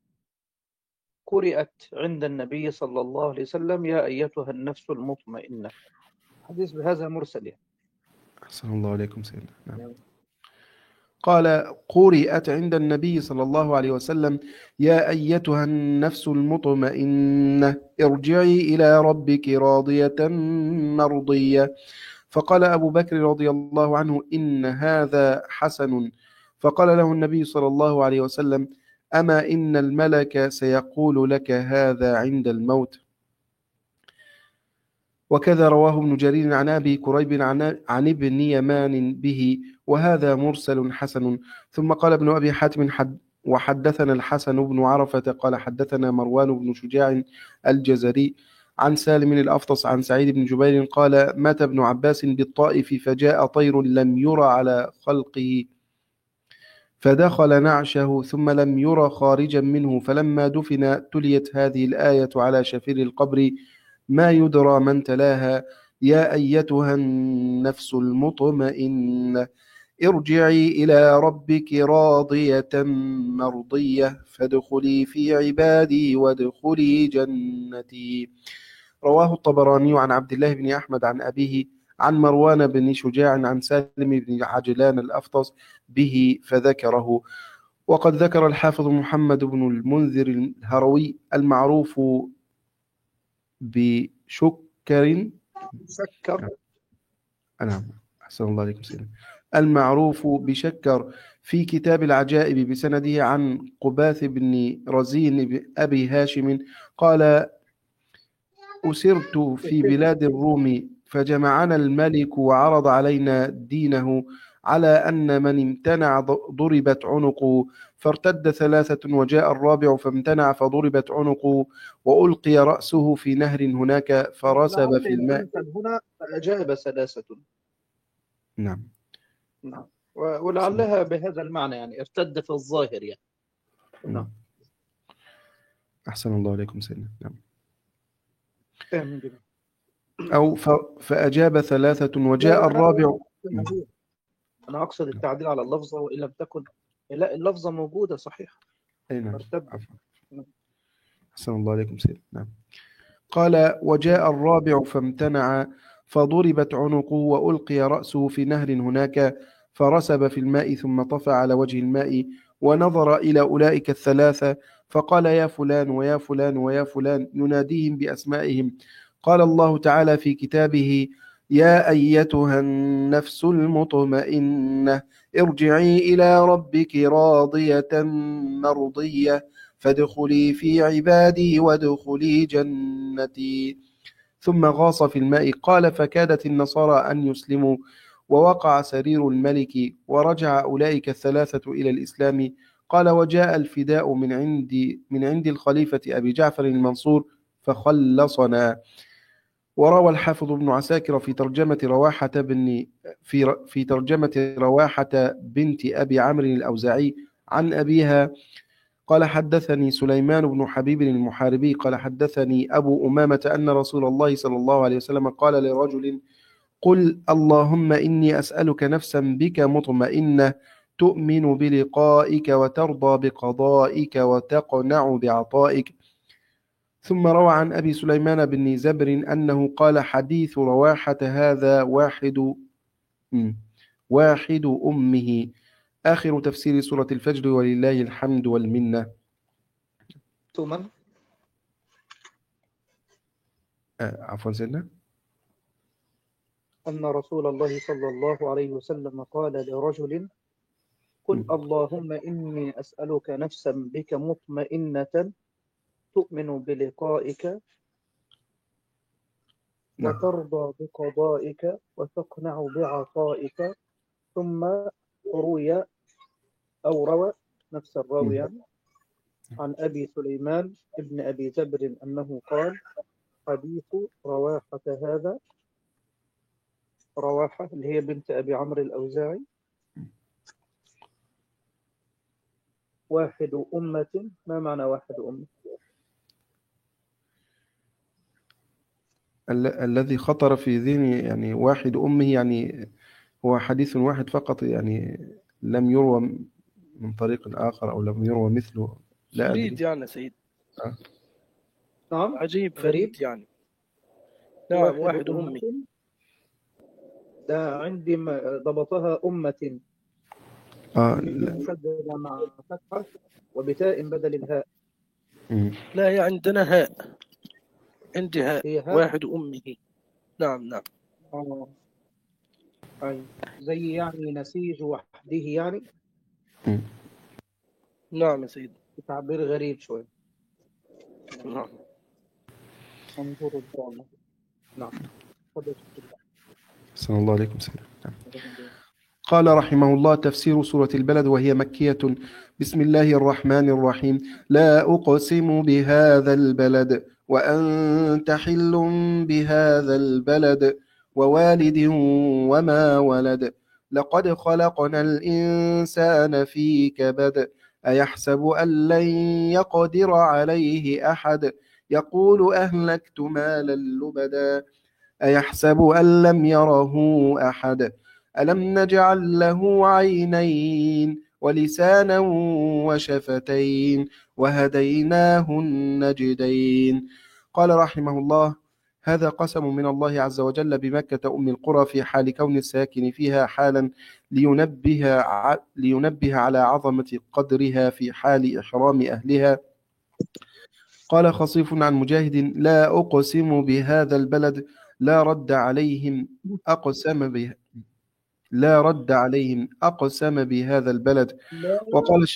قرأت عند النبي صلى الله عليه وسلم يا أيتها النفس المطمئنة. حديث بهذا مرسل يعني. أحسن الله عليكم سيدنا. نعم. قال قرئت عند النبي صلى الله عليه وسلم يا أيتها النفس المطمئنة ارجعي إلى ربك راضية مرضية. فقال أبو بكر رضي الله عنه إن هذا حسن. فقال له النبي صلى الله عليه وسلم أما إن الملك سيقول لك هذا عند الموت. وكذا رواه ابن جرير عن أبي كريب عن ابن يمان به، وهذا مرسل حسن. ثم قال ابن أبي حاتم وحدثنا الحسن بن عرفة قال حدثنا مروان بن شجاع الجزري عن سالم الأفطس عن سعيد بن جبير قال مات ابن عباس بالطائف فجاء طير لم يرى على خلقه فدخل نعشه ثم لم يرى خارجا منه، فلما دفن تليت هذه الآية على شفير القبر ما يدرى من تلاها يا أيتها النفس المطمئنة ارجعي إلى ربك راضية مرضية فادخلي في عبادي وادخلي جنتي. رواه الطبراني عن عبد الله بن أحمد عن أبيه عن مروان بن شجاع عن سالم بن عجلان الأفطس به فذكره. وقد ذكر الحافظ محمد بن المنذر الهروي المعروف بشكر سكر. نعم أحسن الله عليكم سيدنا المعروف بشكر في كتاب العجائب بسنده عن قباث بن رزين أبي هاشم قال أسرت في بلاد الروم فجمعنا الملك وعرض علينا دينه على أن من امتنع ضربت عنقه فارتد ثلاثة وجاء الرابع فامتنع فضربت عنقه وألقي رأسه في نهر هناك فرسب في الماء. هنا فأجاب ثلاثة. نعم. نعم. ولعلها بهذا المعنى يعني ارتد في الظاهر يعني. نعم. أحسن الله عليكم سيدنا. نعم. فاهم جدا. أو فأجاب ثلاثة وجاء الرابع. أنا أقصد التعديل على اللفظة وإن لم تكن، لا اللفظة موجودة صحيح. أي نعم. ارتد. أحسن الله عليكم سيدنا. نعم. قال وجاء الرابع فامتنع فضربت عنقه وألقي رأسه في نهر هناك فرسب في الماء ثم طفى على وجه الماء ونظر إلى أولئك الثلاثة فقال يا فلان ويا فلان ويا فلان يناديهم بأسمائهم. قال الله تعالى في كتابه يا أيتها النفس المطمئنة ارجعي إلى ربك راضية مرضية فادخلي في عبادي وادخلي جنتي. ثم غاص في الماء قال فكادت النصارى أن يسلموا ووقع سرير الملك ورجع أولئك الثلاثة إلى الإسلام. قال وجاء الفداء من عند الخليفة أبي جعفر المنصور فخلصنا. وروى الحافظ ابن عساكر في ترجمة رواحة بنت أبي عمرو الأوزاعي عن أبيها قال حدثني سليمان بن حبيب المحاربي قال حدثني أبو أمامة أن رسول الله صلى الله عليه وسلم قال لرجل قل اللهم إني أسألك نفسا بك مطمئنة تؤمن بلقائك وترضى بقضائك وتقنع بعطائك. ثم روى عن أبي سليمان بن زبر أنه قال حديث رواحة هذا واحد أمه. آخر تفسير سورة الفجر ولله الحمد والمنة. ثم عفوا سيدنا أن رسول الله صلى الله عليه وسلم قال لرجل قل اللهم إني أسألك نفسا بك مطمئنة تؤمن بلقائك وترضى بقضائك وتقنع بعطائك ثم روي أو روى نفس الراوي يعني عن أبي سليمان ابن أبي جبر أنه قال: حديث رواحة هذا، رواحة اللي هي بنت أبي عمرو الأوزاعي، واحد أمة. ما معنى واحد أمة؟ الذي خطر في ذهني يعني واحد أمه، يعني هو حديث واحد فقط، يعني لم يروى من طريق آخر أو لم يروى مثله، لا فريد أدري. يعني سيد. نعم، عجيب، غريب. فريد يعني. نعم، واحد أمي. ده عندي ضبطها أمة لا. مسددة مع فتحة وبتاء بدل الهاء. لا، هي عندنا هاء، عندي هاء. هي هاء. واحد أمه. نعم نعم. أي زي يعني نسيج وحده يعني. نعم يا سيد. تعبير غريب شوي. نعم. انظروا الضالة. نعم. صلى الله عليكم وسلم. قال رحمه الله: تفسير سورة البلد، وهي مكية. بسم الله الرحمن الرحيم. لا أقسم بهذا البلد وأنت حل بهذا البلد ووالد وما ولد لقد خلقنا الإنسان في كبد أيحسب أن لن يقدر عليه أحد يقول أهلكت مالا لبدا أيحسب أن لم يره أحد ألم نجعل له عينين ولسانا وشفتين وهديناه النجدين. قال رحمه الله: هذا قسم من الله عز وجل بمكة أم القرى في حال كون الساكن فيها حالا لينبه على عظمة قدرها في حال إحرام أهلها. قال خصيف عن مجاهد: لا أقسم بهذا البلد لا رد عليهم أقسم به لا رد عليهم أقسم بهذا البلد. لا وقال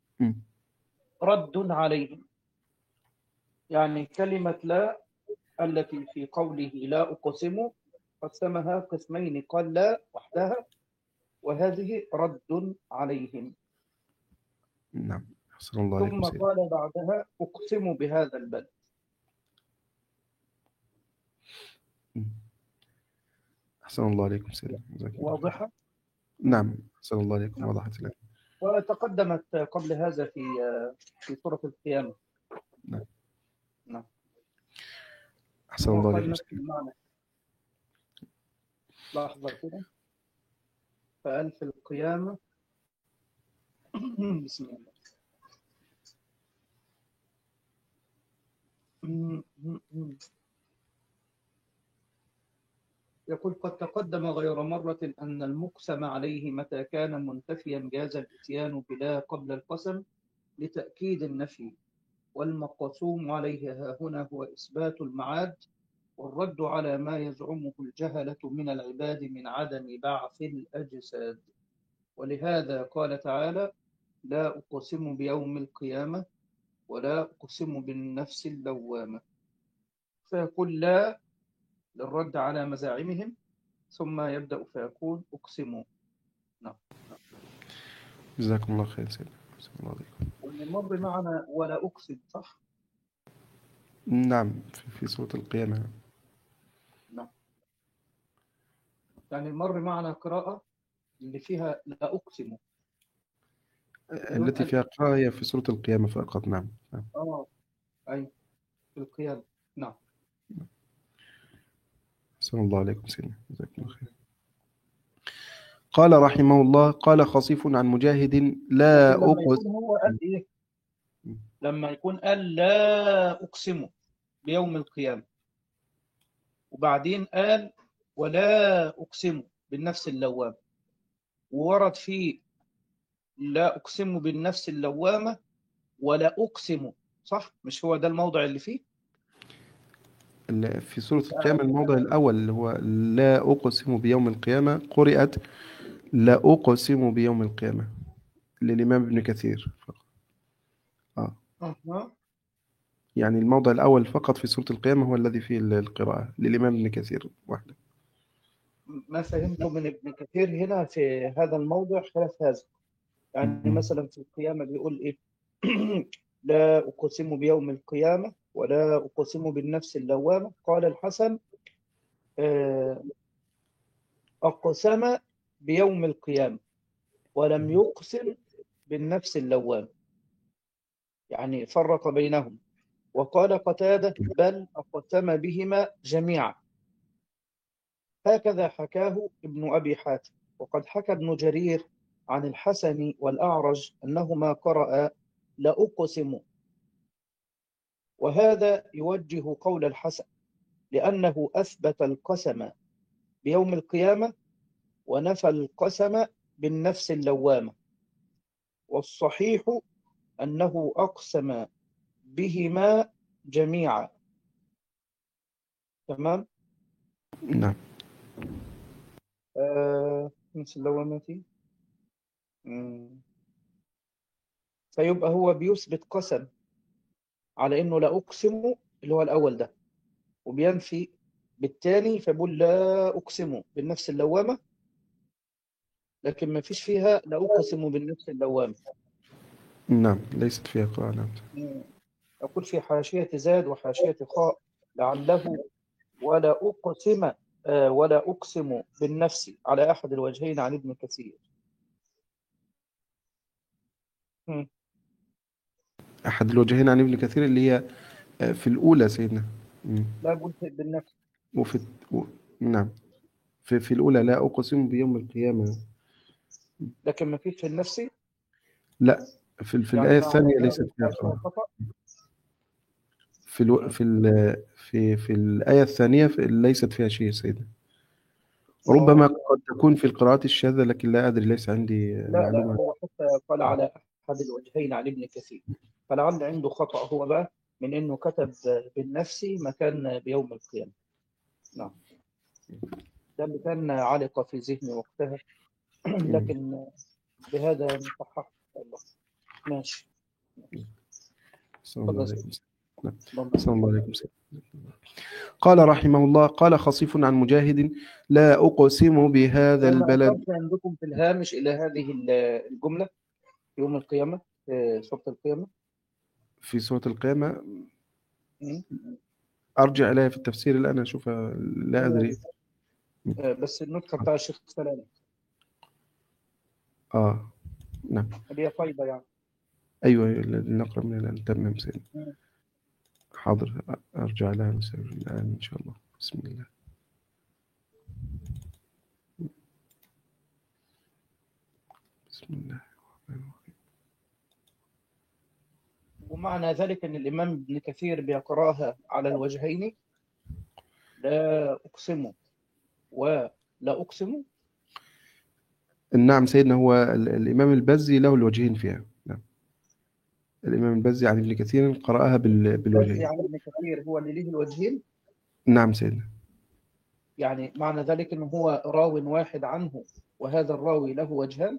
رد عليهم، يعني كلمة لا التي في قوله لا أقسم قسمها قسمين، قال لا وحدها وهذه رد عليهم. نعم، أحسن الله عليكم ثم سيدي. قال بعدها أقسم بهذا البلد. أحسن الله عليكم سيدي. واضحة؟ نعم، أحسن الله عليكم. وضحت لك. وتقدمت قبل هذا في سورة القيامة. نعم. نعم. أحسن الله وقال عليكم نفس سيدي. المعنى. لحظة كده. فقال في القيامة بسم الله. يقول: قد تقدم غير مرة أن المقسم عليه متى كان منتفيا جاز الإتيان بلا قبل القسم لتأكيد النفي، والمقسوم عليه ها هنا هو إثبات المعاد والرد على ما يزعمه الجهلة من العباد من عدم بعث الأجساد. ولهذا قال تعالى: لا أقسم بيوم القيامة ولا أقسم بالنفس اللوامة. فيقول لا للرد على مزاعمهم، ثم يبدأ فيقول أقسم. نعم. جزاكم الله خير سيدي. أحسن الله عليكم. والمر معنا ولا أقسم، صح؟ نعم، في سورة القيامة. نعم. يعني المر معنا قراءة اللي فيها لا أقسم التي فيها قراءة في سورة القيامة فقط. نعم. أي في القيامة. نعم. أحسن الله عليكم سيدي. جزاكم الله خير. قال رحمه الله: قال خصيف عن مجاهد: لا لما يكون أقسم. هو قال إيه؟ لما يكون قال لا أقسم بيوم القيامة، وبعدين قال ولا أقسم بالنفس اللوامة، وورد فيه لا أقسم بالنفس اللوامة ولا أقسم، صح؟ مش هو ده الموضع اللي فيه؟ في سورة القيامة الموضع الأول اللي هو لا أقسم بيوم القيامة قرأت لا أقسم بيوم القيامة للإمام ابن كثير فقط. يعني الموضع الأول فقط في سورة القيامة هو الذي فيه القراءة للإمام ابن كثير وحده. ما فهمته من ابن كثير هنا في هذا الموضع خلاف هذا. يعني مثلا في القيامة بيقول إيه؟ لا أقسم بيوم القيامة ولا أقسم بالنفس اللوامة. قال الحسن أقسم بيوم القيامة ولم يقسم بالنفس اللوامة، يعني فرق بينهم. وقال قتادة بل أقسم بهما جميعا. هكذا حكاه ابن أبي حاتم. وقد حكى ابن جرير عن الحسن والأعرج أنهما قرأ لأقسم، وهذا يوجه قول الحسن لأنه أثبت القسم بيوم القيامة ونفى القسم بالنفس اللوامة، والصحيح أنه أقسم بهما جميعا. تمام. نعم. نفس اللوامة. فيبقى هو بيثبت قسم على انه لا اقسم اللي هو الاول ده، وبينفي بالتالي، فبيقول لا اقسم بالنفس اللوامه، لكن ما فيش فيها لا اقسم بالنفس اللوامه. نعم ليست فيها قراءة. نعم. اقول في حاشيه زاد وحاشيه خاء لعله ولا اقسم ولا اقسم بالنفس على احد الوجهين عن ابن كثير. أحد الوجهين عن ابن كثير اللي هي في الأولى سيدنا. لا أقول بالنفس. وفي نعم في الأولى لا أقسم بيوم القيامة، لكن ما فيش في النفس. لا في يعني الآية الثانية ليست فيها قراءة. في الآية الثانية ليست فيها شيء سيدنا. ربما قد تكون في القراءات الشاذة، لكن لا أدري، ليس عندي لا معلومة. هو حتى قال على أحد الوجهين عن ابن كثير، فلعل عنده خطأ هو بقى من إنه كتب بالنفس مكان بيوم القيامة. نعم، ده اللي كان علق في ذهني وقتها. لكن بهذا نصحح إن شاء الله. ماشي. السلام عليكم. السلام عليكم. قال رحمه الله قال خصيف عن مجاهد لا أقسم بهذا البلد. عندكم في الهامش إلى هذه الجملة يوم القيامة في سورة القيامة. في سورة القيامة أرجع إليها في التفسير الآن أشوفها، لا أدري. بس النسخة بتاع الشيخ سلام. نعم. هي طيبة يعني. أيوة نقرأ من الآن. تمام سيدنا. حاضر أرجع لها الآن إن شاء الله. بسم الله. بسم الله الرحمن الرحيم. ومعنى ذلك أن الإمام ابن كثير بيقراها على الوجهين، لا أقسم ولا أقسم. نعم سيدنا، هو الإمام البزي له الوجهين فيها. نعم، الإمام البزي عن ابن كثير قرأها بالوجهين. عن ابن كثير هو اللي له الوجهين. نعم سيدنا. يعني معنى ذلك أنه هو راو واحد عنه وهذا الراوي له وجهان.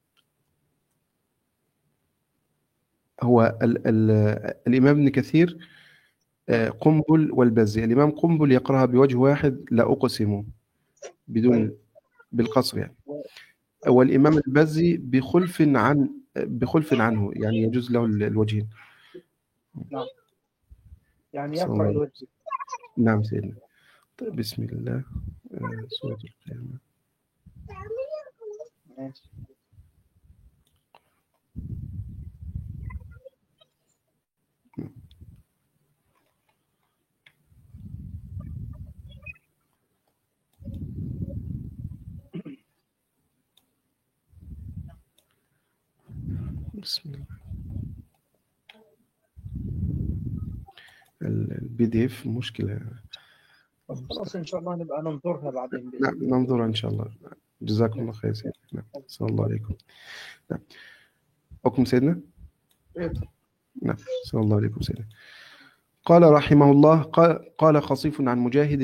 هو الإمام ابن كثير قنبل والبزي. الإمام قنبل يقرأها بوجه واحد لا أقسم بدون بالقصر يعني، والإمام البزي بخلف عنه، يعني يجوز له الوجهين. نعم، يعني يقرأ الوجه. نعم سيدنا. طيب بسم الله. سورة القيامة. بسم الله. الPDF مشكلة. خلاص إن شاء الله نبقى ننظرها بعدين. نعم ننظرها إن شاء الله. جزاكم الله خير سيدنا. نعم السلام الله عليكم. نعم حكم سيدنا. نعم السلام الله عليكم سيدنا. قال رحمه الله قال خصيف عن مجاهد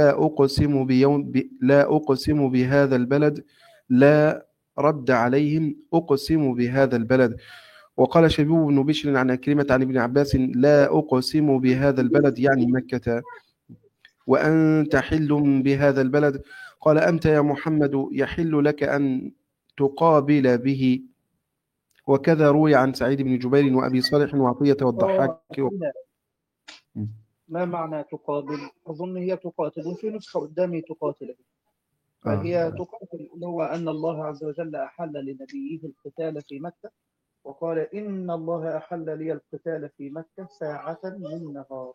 لا أقسم بهذا البلد، لا رد عليهم أقسم بهذا البلد. وقال شبيب بن بشر عن كلمة عن ابن عباس لا أقسم بهذا البلد يعني مكة وأنت حل بهذا البلد. قال أنت يا محمد يحل لك أن تقابل به، وكذا روي عن سعيد بن جبير وأبي صالح وعطية والضحاك هنا ما معنى تقابل؟ أظن هي تقاتل، وفي نسخة قدامي تقاتل، فهي تقاتل اللي هو أن الله عز وجل أحل لنبيه القتال في مكة، وقال إن الله أحل لي القتال في مكة ساعة من نهار.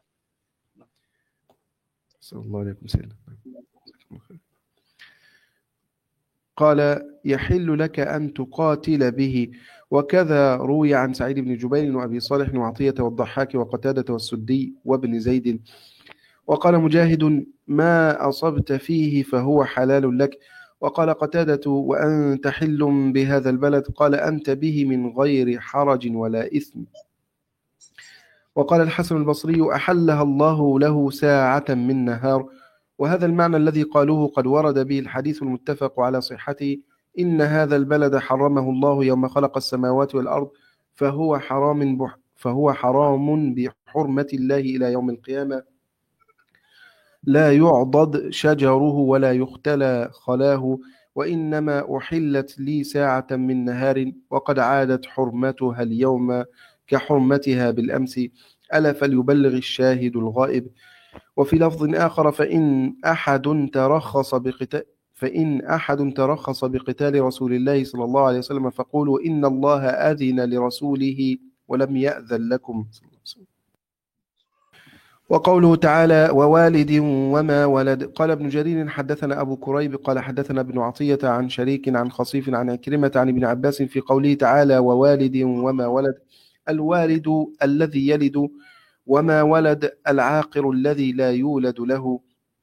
صلى الله عليه وسلم. قال يحل لك أن تقاتل به، وكذا روي عن سعيد بن جبير وأبي صالح وعطية والضحاك وقتادة والسدي وابن زيد. وقال مجاهد ما أصبت فيه فهو حلال لك. وقال قتادة وأنت حل بهذا البلد، قال أنت به من غير حرج ولا إثم. وقال الحسن البصري أحلها الله له ساعة من نهار. وهذا المعنى الذي قالوه قد ورد به الحديث المتفق على صحته: إن هذا البلد حرمه الله يوم خلق السماوات والأرض، فهو حرام بحرمة الله إلى يوم القيامة، لا يعضد شجره ولا يختلى خلاه، وإنما أحلت لي ساعة من نهار، وقد عادت حرمتها اليوم كحرمتها بالأمس، ألا فليبلغ الشاهد الغائب. وفي لفظ آخر فإن أحد ترخص بقتال رسول الله صلى الله عليه وسلم فقولوا إن الله أذن لرسوله ولم يأذن لكم. وقوله تعالى ووالد وما ولد. قال ابن جرير حدثنا أبو كريب قال حدثنا ابن عطية عن شريك عن خصيف عن عكرمة عن ابن عباس في قوله تعالى ووالد وما ولد: الوالد الذي يلد، وما ولد العاقر الذي لا يولد له.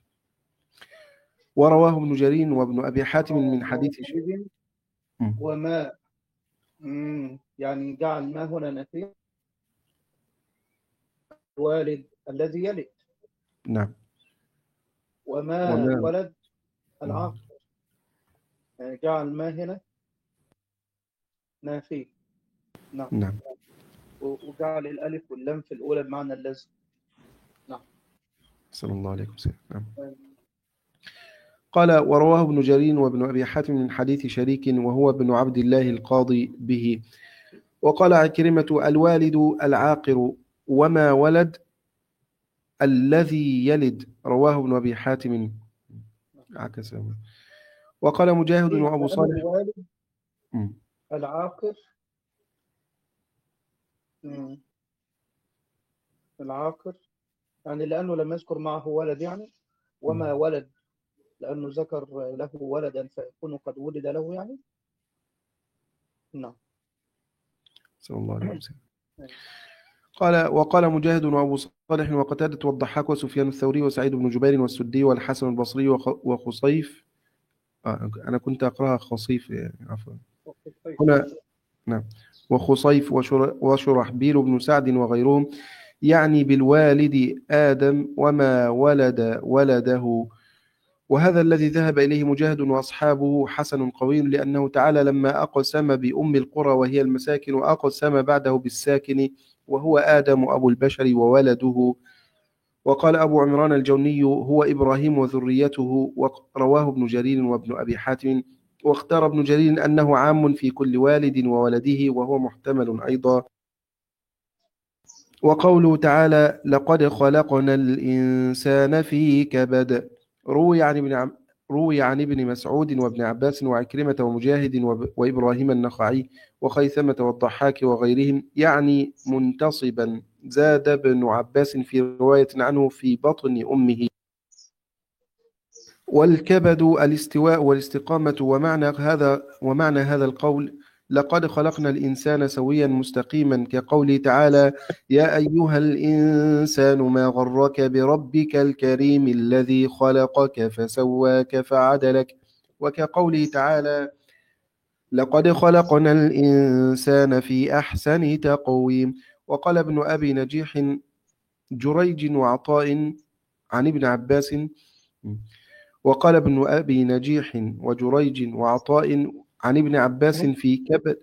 ورواه ابن جرير وابن أبي حاتم من حديث وما يعني جعل ما هنا نفي الوالد الذي يلد. نعم. وما ولد العاقر، يعني جعل ما هنا نافي. نعم. وجعل الألف واللام في الأولى بمعنى الذي. نعم. صلى الله عليه وسلم. نعم. قال ورواه ابن جرير وابن أبي حاتم من حديث شريك وهو ابن عبد الله القاضي به. وقال عكرمة الوالد العاقر، وما ولد الذي يلد. رواه ابن أبي حاتم عكس. وقال مجاهد وأبو صالح الوالد العاقر العاقر يعني لأنه لم يذكر معه ولد، يعني وما ولد لأنه ذكر له ولدا فيكون قد ولد له يعني. نعم. صلى الله عليه وسلم. وقال مجاهد وأبو صالح وقتادة والضحاك وسفيان الثوري وسعيد بن جبير والسدي والحسن البصري وخصيف. أنا كنت أقرأها خصيف عفوا هنا. نعم. وخصيف وشرحبيل بن سعد وغيرهم، يعني بالوالد آدم وما ولد ولده. وهذا الذي ذهب إليه مجاهد وأصحابه حسن قوي، لأنه تعالى لما أقسم بأم القرى وهي المساكن وأقسم بعده بالساكن وهو آدم أبو البشر وولده. وقال أبو عمران الجوني هو إبراهيم وذريته. ورواه ابن جرير وابن أبي حاتم. واختار ابن جرير أنه عام في كل والد وولده، وهو محتمل أيضا. وقوله تعالى لقد خلقنا الإنسان في كبد، روي عن ابن مسعود وابن عباس وعكرمة ومجاهد وإبراهيم النخعي وخيثمة والضحاك وغيرهم، يعني منتصبا. زاد ابن عباس في رواية عنه في بطن أمه. والكبد الاستواء والاستقامة. ومعنى هذا القول لقد خلقنا الإنسان سويا مستقيما، كقوله تعالى يا أيها الإنسان ما غرك بربك الكريم الذي خلقك فسواك فعدلك، وكقوله تعالى لقد خلقنا الإنسان في أحسن تقويم. وقال ابن أبي نجيح جريج وعطاء عن ابن عباس. وقال ابن أبي نجيح وجريج وعطاء عن ابن عباس في كبد.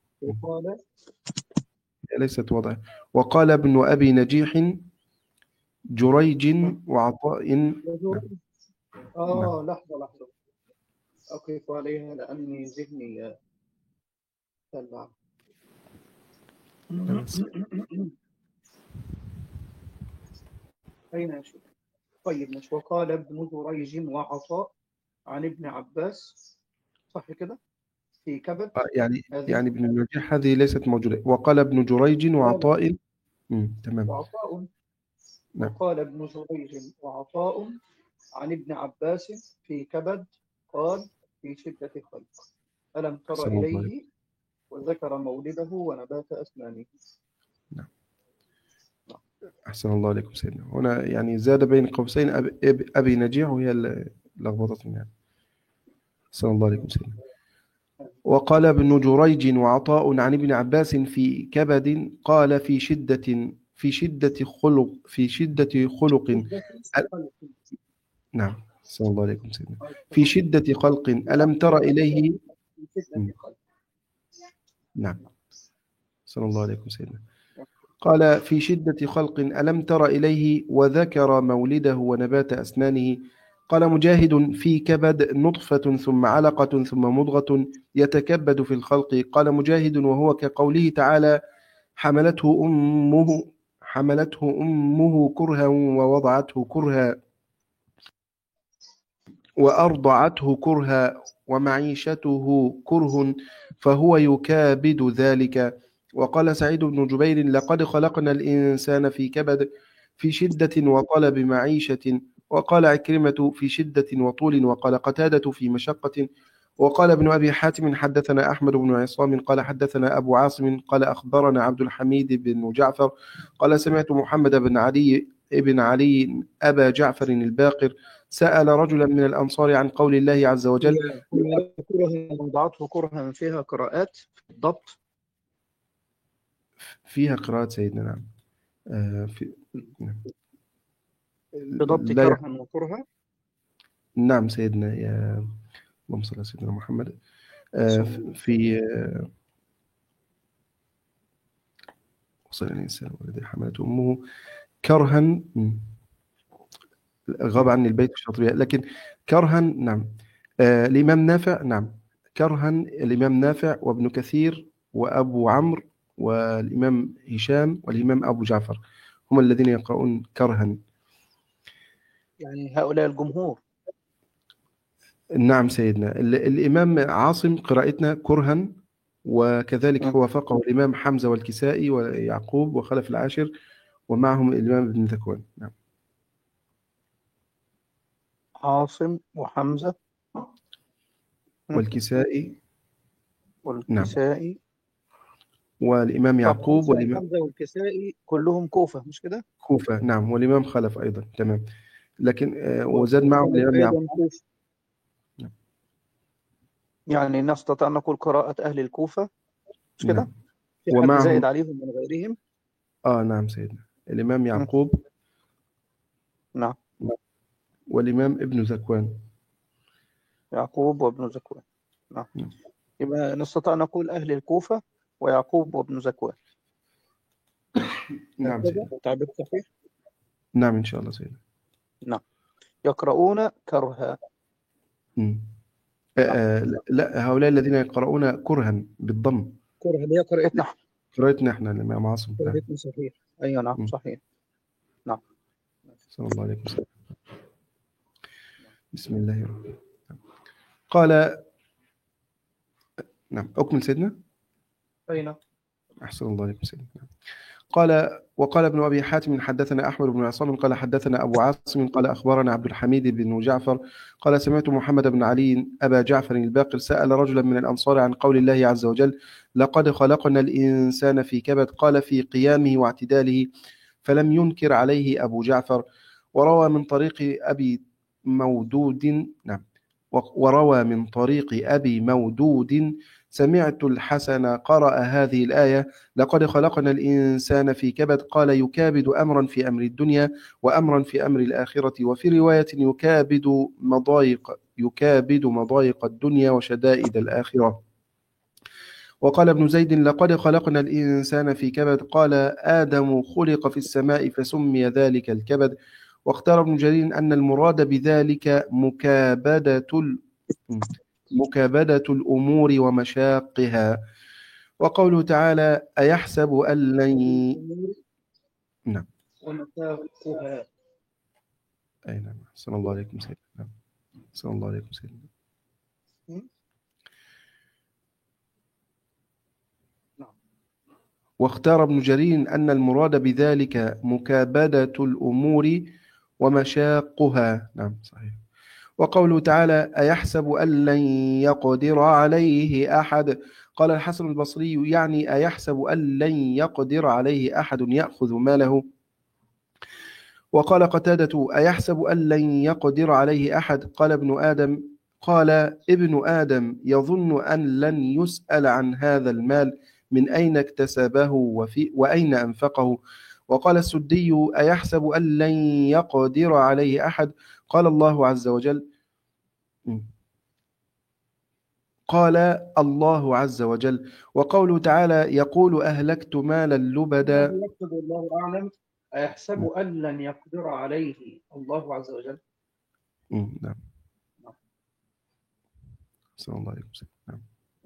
ليست وضع. وقال ابن أبي نجيح جريج وعطاء. لحظة أقف عليها لأني ذهني تلع. أين يا شيخ؟ طيب مش وقال ابن جريج وعطاء عن ابن عباس، صح كده؟ في كبد يعني هذه ابن النجيح هذه ليست موجودة. وقال ابن جريج وعطاء. تمام. وعطاء. نعم. وقال ابن جريج وعطاء عن ابن عباس في كبد قال في شدة خلق ألم تر أحسن الله عليكم. إليه وذكر مولده ونبات أسنانه. نعم. أحسن الله عليكم سيدنا. هنا يعني زاد بين قوسين أبي نجيح، وهي لخبطتني يعني. أحسن الله عليكم سيدنا. وقال ابن جريج وعطاء عن ابن عباس في كبد قال في شدة خلق. نعم. أحسن الله عليكم سيدنا. في شدة خلق ألم تر إليه. نعم. أحسن الله عليكم سيدنا. قال في شدة خلق ألم تر إليه وذكر مولده ونبات أسنانه. قال مجاهد في كبد نطفة ثم علقة ثم مضغة يتكبد في الخلق. قال مجاهد وهو كقوله تعالى حملته أمه كرها ووضعته كرها وأرضعته كرها ومعيشته كره فهو يكابد ذلك. وقال سعيد بن جبير لقد خلقنا الإنسان في كبد في شدة وطلب معيشة. وقال عكرمة في شدة وطول. وقال قتادة في مشقة. وقال ابن أبي حاتم حدثنا أحمد بن عصام قال حدثنا أبو عاصم قال أخبرنا عبد الحميد بن جعفر قال سمعت محمد بن علي أبا جعفر الباقر سأل رجلا من الأنصار عن قول الله عز وجل. وضعته كرها فيها قراءات بالضبط. فيها قراءات سيدنا. نعم. بضبط كرها وكرها. نعم سيدنا. يا اللهم صل على سيدنا محمد. في وصل الإنسان والذي حملته أمه كرها. غاب عني البيت في الشاطبية، لكن كرها. نعم. الإمام نافع. نعم. كرها الإمام نافع وابن كثير وأبو عمرو والإمام هشام والإمام أبو جعفر هم الذين يقرؤون كرها. يعني هؤلاء الجمهور. نعم سيدنا. الإمام عاصم قراءتنا كرها، وكذلك هو وافقه الإمام حمزة والكسائي ويعقوب وخلف العاشر ومعهم الإمام ابن ذكوان. نعم. عاصم وحمزة والكسائي. نعم. والإمام يعقوب والإمام حمزة والكسائي كلهم كوفة، مش كده؟ كوفة. نعم. والإمام خلف أيضا. تمام. لكن وزاد معهم الإمام يعقوب. نعم. يعني نستطيع أن نقول قراءة أهل الكوفة، مش كده؟ نعم. في حد زائد عليهم من غيرهم؟ نعم سيدنا. الإمام يعقوب. نعم. والإمام ابن ذكوان. يعقوب وابن ذكوان. نعم. يبقى نستطيع أن نقول أهل الكوفة ويعقوب وابن ذكوان. نعم سيدنا. تعبير صحيح؟ نعم إن شاء الله سيدنا. نعم. يقرؤون كرها. لا، هؤلاء الذين يقرؤون كرها بالضم. كرها اللي هي قراءتنا احنا. قراءتنا احنا الإمام عاصم. قراءتنا صحيح. أيوة نعم صحيح. نعم. صلى الله عليه وسلم. بسم الله الرحمن الرحيم. قال. نعم. أكمل سيدنا. أين؟ أحسن الله عليكم سيدنا. قال وقال ابن أبي حاتم حدثنا أحمد بن عصام قال حدثنا أبو عاصم قال أخبرنا عبد الحميد بن جعفر قال سمعت محمد بن علي أبا جعفر الباقر سأل رجلا من الأنصار عن قول الله عز وجل لقد خلقنا الإنسان في كبد قال في قيامه واعتداله فلم ينكر عليه أبو جعفر. وروى من طريق أبي مودود. نعم. وروى من طريق أبي مودود سمعت الحسن قرأ هذه الآية لقد خلقنا الإنسان في كبد قال يكابد أمرا في أمر الدنيا وأمرا في أمر الآخرة. وفي رواية يكابد مضايق الدنيا وشدائد الآخرة. وقال ابن زيد لقد خلقنا الإنسان في كبد قال آدم خلق في السماء فسمي ذلك الكبد. واختار ابن جرير أن المراد بذلك مكابدة مكابدة الأمور ومشاقها. وقوله تعالى أيحسب أن لن نعم ومشاقها. أي نعم. أحسن الله عليكم سيدنا. نعم. أحسن الله عليكم سيدنا. واختار ابن جرير أن المراد بذلك مكابدة الأمور ومشاقها. نعم صحيح. وقوله تعالى أيحسب أن لن يقدر عليه أحد، قال الحسن البصري يعني أيحسب أن لن يقدر عليه أحد يأخذ ماله. وقال قتادة أيحسب أن لن يقدر عليه أحد، قال ابن آدم يظن أن لن يسأل عن هذا المال من أين اكتسبه وأين أنفقه. وقال السدي أيحسب أن لن يقدر عليه أحد، قال الله عز وجل وقوله تعالى يقول أهلكت مالا لبدا. يقصد الله أعلم أيحسب أن لن يقدر عليه الله عز وجل. نعم. صلى الله عليه وسلم. نعم.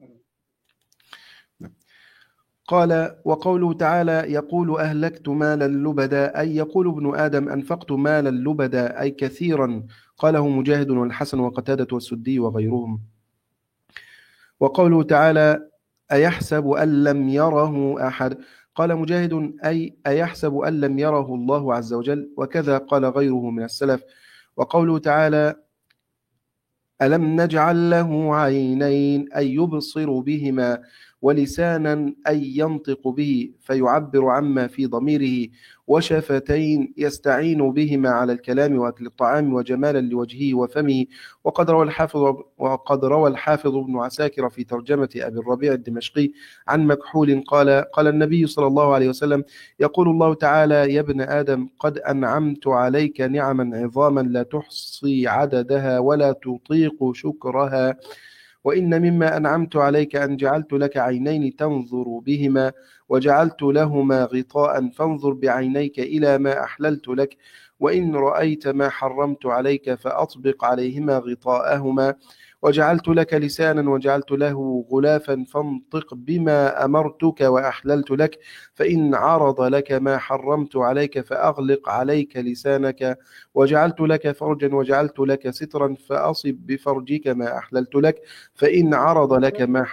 قال وقوله تعالى يقول أهلكت مالا لبدا أي يقول ابن آدم أنفقت مالا لبدا أي كثيرا، قاله مجاهد والحسن وقتادة والسدي وغيرهم. وقوله تعالى أيحسب أن لم يره أحد، قال مجاهد أي أيحسب أن لم يره الله عز وجل، وكذا قال غيره من السلف. وقوله تعالى ألم نجعل له عينين أي يبصر بهما، ولسانا أي ينطق به فيعبر عما في ضميره، وشفتين يستعين بهما على الكلام وأكل الطعام وجمالا لوجهه وفمه. وقد روى الحافظ ابن عساكر في ترجمة أبي الربيع الدمشقي عن مكحول قال النبي صلى الله عليه وسلم يقول الله تعالى يا ابن آدم قد أنعمت عليك نعما عظاما لا تحصي عددها ولا تطيق شكرها، وإن مما أنعمت عليك أن جعلت لك عينين تنظر بهما، وجعلت لهما غطاء فانظر بعينيك إلى ما أحللت لك، وإن رأيت ما حرمت عليك فأطبق عليهما غطاءهما، وجعلت لك لسانا وجعلت له غلافا فانطق بما أمرتك وأحللت لك، فإن عرض لك ما حرمت عليك فأغلق عليك لسانك، وجعلت لك فرجا وجعلت لك سترا فأصب بفرجك ما أحللت لك، فإن عرض لك ما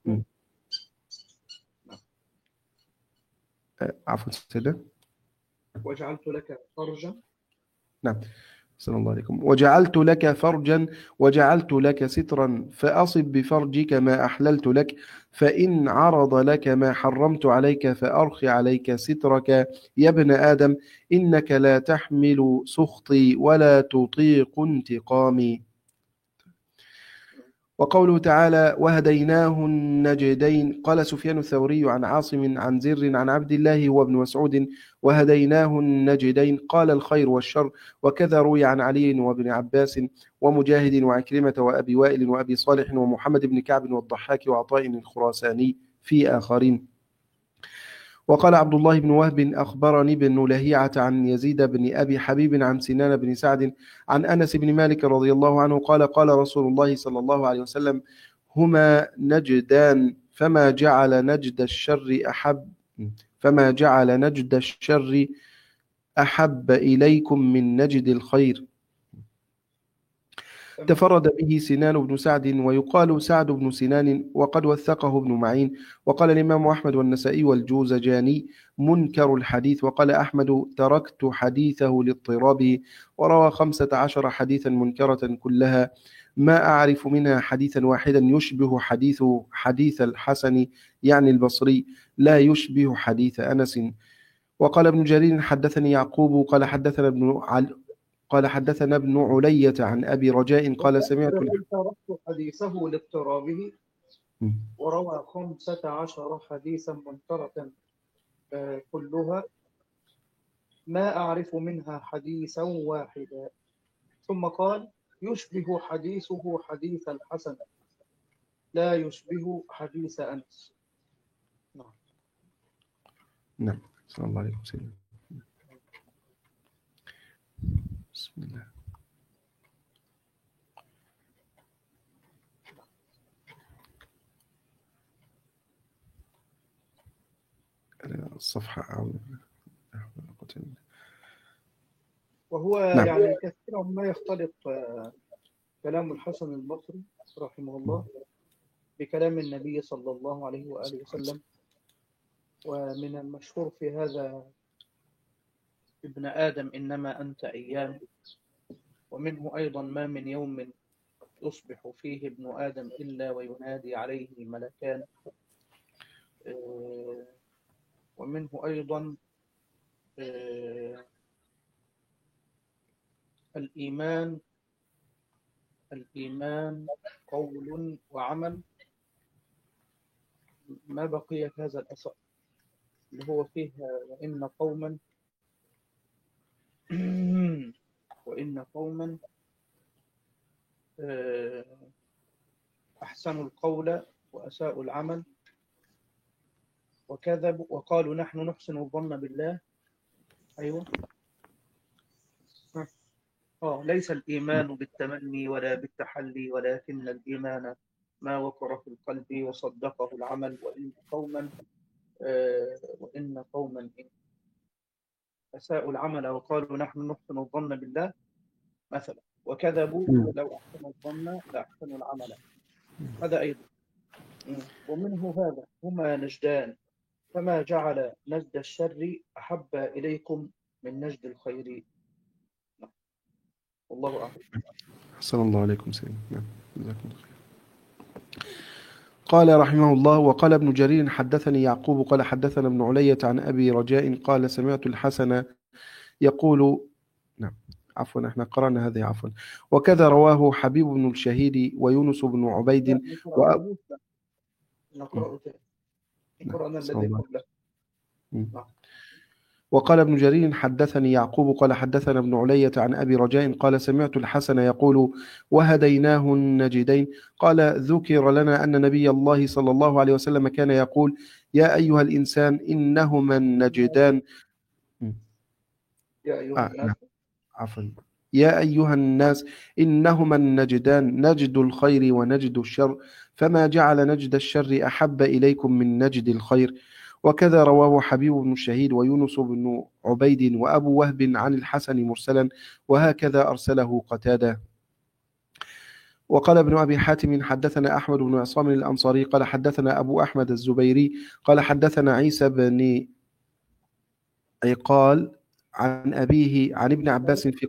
عفوا سيدنا وجعلت لك فرجا. نعم صلى الله عليكم. وجعلت لك فرجا وجعلت لك سترا فأصب بفرجك ما أحللت لك، فإن عرض لك ما حرمت عليك فأرخ عليك سترك يا ابن آدم إنك لا تحمل سخطي ولا تطيق انتقامي. وقوله تعالى وهديناه النجدين، قال سفيان الثوري عن عاصم عن زر عن عبد الله هو ابن مسعود وهديناه النجدين قال الخير والشر. وكذا روي عن علي وابن عباس ومجاهد وعكرمة وأبي وائل وأبي صالح ومحمد بن كعب والضحاك وعطاء الخراساني في آخرين. وقال عبد الله بن وهب أخبرني بن لهيعة عن يزيد بن أبي حبيب عن سنان بن سعد عن أنس بن مالك رضي الله عنه قال رسول الله صلى الله عليه وسلم هما نجدان فما جعل نجد الشر أحب إليكم من نجد الخير. تفرد به سنان بن سعد ويقال سعد بن سنان وقد وثقه ابن معين. وقال الإمام أحمد والنسائي والجوزجاني منكر الحديث. وقال أحمد تركت حديثه لاضطرابه. وروى 15 حديثا منكرة كلها ما أعرف منها حديثا واحدا يشبه حديث الحسن يعني البصري لا يشبه حديث أنس. وقال ابن جرير حدثني يعقوب قال حدثنا ابن علية عن أبي رجاء قال سمعت تركت حديثه لاضطرابه وروى 15 حديثا منكرة كلها ما أعرف منها حديثا واحدا، ثم قال يشبه حديثه حديث الحسن لا يشبه حديث أنس. نعم صلى الله عليه وسلم. بسم الله. الصفحة. وهو نعم. يعني كثيرا ما يختلط كلام الحسن البصري رحمه الله بكلام النبي صلى الله عليه وآله وسلم. ومن المشهور في هذا: ابن آدم إنما أنت أيام. ومنه أيضا: ما من يوم يصبح فيه ابن آدم إلا وينادي عليه ملكان. ومنه أيضا: الإيمان قول وعمل. ما بقي هذا الأثر اللي هو فيه: وإن قوما أحسنوا القول وأساءوا العمل وكذبوا وقالوا نحن نحسن الظن بالله. أيوة. ليس الإيمان بالتمني ولا بالتحلي، ولكن الإيمان ما وقر في القلب وصدقه العمل. وإن قوما أساءوا العمل وقالوا نحن نحسن الظن بالله مثلا، وكذبوا لو أحسنوا الظن لأحسنوا العمل. هذا أيضا. ومنه هذا: هما نجدان، فما جعل نجد الشر أحب إليكم من نجد الخير. والله أعلم. أحسن الله عليكم سيدنا. نعم. جزاكم الله خير. قال رحمه الله: وقال ابن جرير حدثني يعقوب قال حدثنا ابن علية عن أبي رجاء قال سمعت الحسن يقول. نعم عفوا احنا قرأنا هذه عفوا. وكذا رواه حبيب بن الشهيد ويونس بن عبيد نقرأنا الذي قبله. وقال ابن جرير حدثني يعقوب قال حدثنا ابن علية عن أبي رجاء قال سمعت الحسن يقول وهديناه النجدين. قال ذكر لنا أن نبي الله صلى الله عليه وسلم كان يقول يا أيها الإنسان إنهما النجدان. يا أيها الناس إنهما النجدان نجد الخير ونجد الشر، فما جعل نجد الشر أحب إليكم من نجد الخير. وكذا رواه حبيب بن الشهيد ويونس بن عبيد وأبو وهب عن الحسن مرسلا، وهكذا أرسله قتادة. وقال ابن أبي حاتم حدثنا أحمد بن عصام الأنصاري قال حدثنا أبو أحمد الزبيري قال حدثنا عيسى بن عقال عن أبيه عن ابن عباس في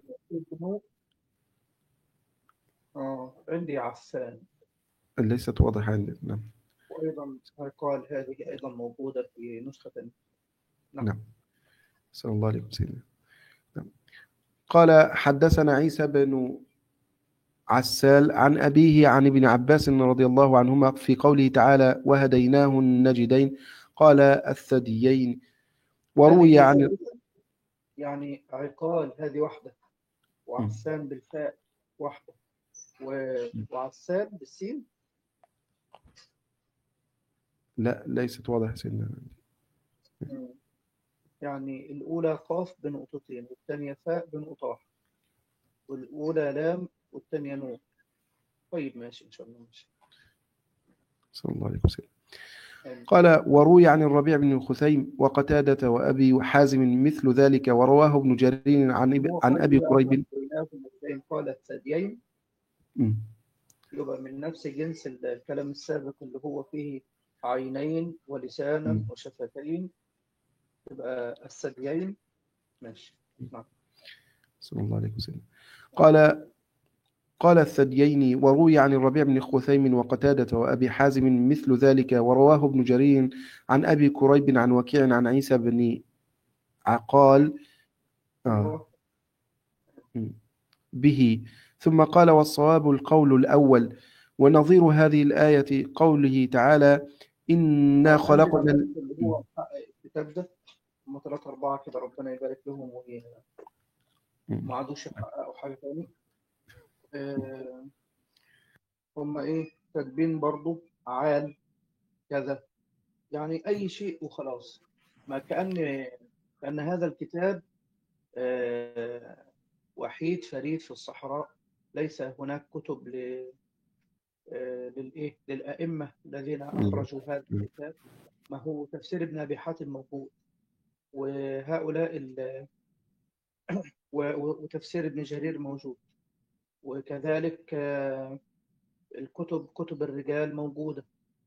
عندي عفان ليست واضحة عندي. نعم. وأيضا قال هذه أيضا موجودة في نسخة. نعم. صلى الله عليه وسلم. نعم. قال حدثنا عيسى بن عسال عن أبيه عن ابن عباس رضي الله عنهما في قوله تعالى وهديناه النجدين قال الثديين. وروي عن يعني عقال هذه واحدة، وعسان بالفاء واحدة، وعسان بالسين. لا ليست واضحة سيدنا. يعني الأولى قاف بنقطتين والثانية فاء بنقطة واحدة، والأولى لام والثانية نون. طيب ماشي إن شاء الله. ماشي. صلى الله عليه وسلم. قال وروي عن الربيع بن خثيم وقتادة وأبي حازم مثل ذلك، ورواه ابن جرير عن أبي قريب. قال الثديين يبقى من نفس جنس الكلام السابق اللي هو فيه عينين ولسانا وشفتين، يبقى الثديين. ماشي. نعم. صلى الله عليه وسلم. قال الثديين. وروي عن الربيع بن خثيم وقتادة وأبي حازم مثل ذلك، ورواه ابن جرير عن أبي كريب عن وكيع عن عيسى بن عقال به. ثم قال والصواب القول الأول، ونظير هذه الآية قوله تعالى إنا خلقنا اللي هو الكتاب ده هم 3-4 كده، ربنا يبارك لهم وما عادوش يحققوا حاجة تاني. هم كاتبين برضو عال كذا، يعني أي شيء وخلاص، ما كأن هذا الكتاب وحيد فريد في الصحراء، ليس هناك كتب للأئمة الذين أخرجوا هذا الكتاب. ما هو تفسير ابن أبي حاتم موجود، وهؤلاء وتفسير ابن جرير موجود، وكذلك كتب الرجال موجودة،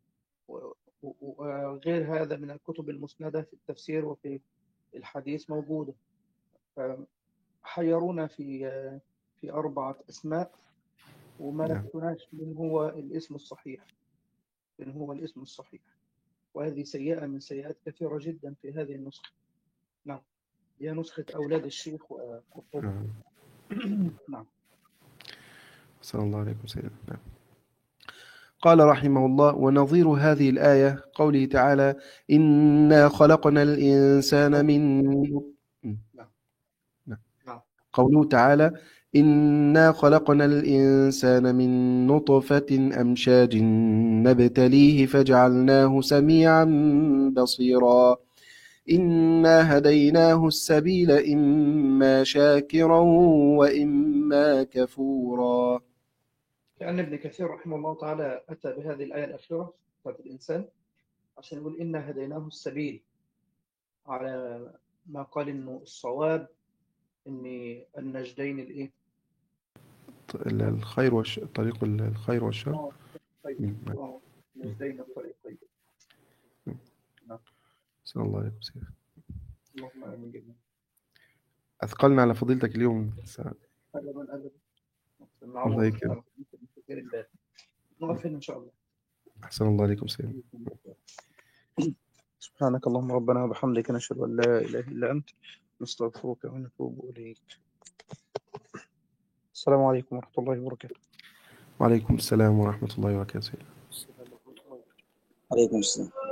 وغير هذا من الكتب المسندة في التفسير وفي الحديث موجودة. فحيرونا في 4 أسماء وما نعم. لفتناش من هو الاسم الصحيح، وهذه سيئة من سيئات كثيرة جدا في هذه النسخة. نعم، هي نسخة أولاد الشيخ وقرطبة. نعم. صلى الله عليكم سيدنا. نعم. قال رحمه الله: ونظير هذه الآية قوله تعالى: إنا خلقنا الإنسان من نعم. قوله تعالى: إنا خلقنا الإنسان من نطفة أمشاج نبتليه فجعلناه سميعا بصيرا إنا هديناه السبيل إما شاكرا وإما كفورا. كأن ابن كثير رحمه الله تعالى أتى بهذه الآية الأخيرة بتاعت الإنسان عشان يقول إنا هديناه السبيل، على ما قال إنه الصواب إن النجدين الإيه؟ الخير طريق الخير والشر. طيب. النجدين الطريقين. نعم. صلى الله عليه وسلم. اللهم آمين جميعا. أثقلنا على فضيلتك اليوم. أبدا. الله يكرمك. نقف هنا إن شاء الله. أحسن الله عليكم سيدنا. سبحانك اللهم ربنا وبحمدك، نشهد أن لا إله إلا أنت، نستغفرك ونتوب إليك. السلام عليكم ورحمة الله وبركاته. وعليكم السلام ورحمة الله وبركاته. عليكم السلام.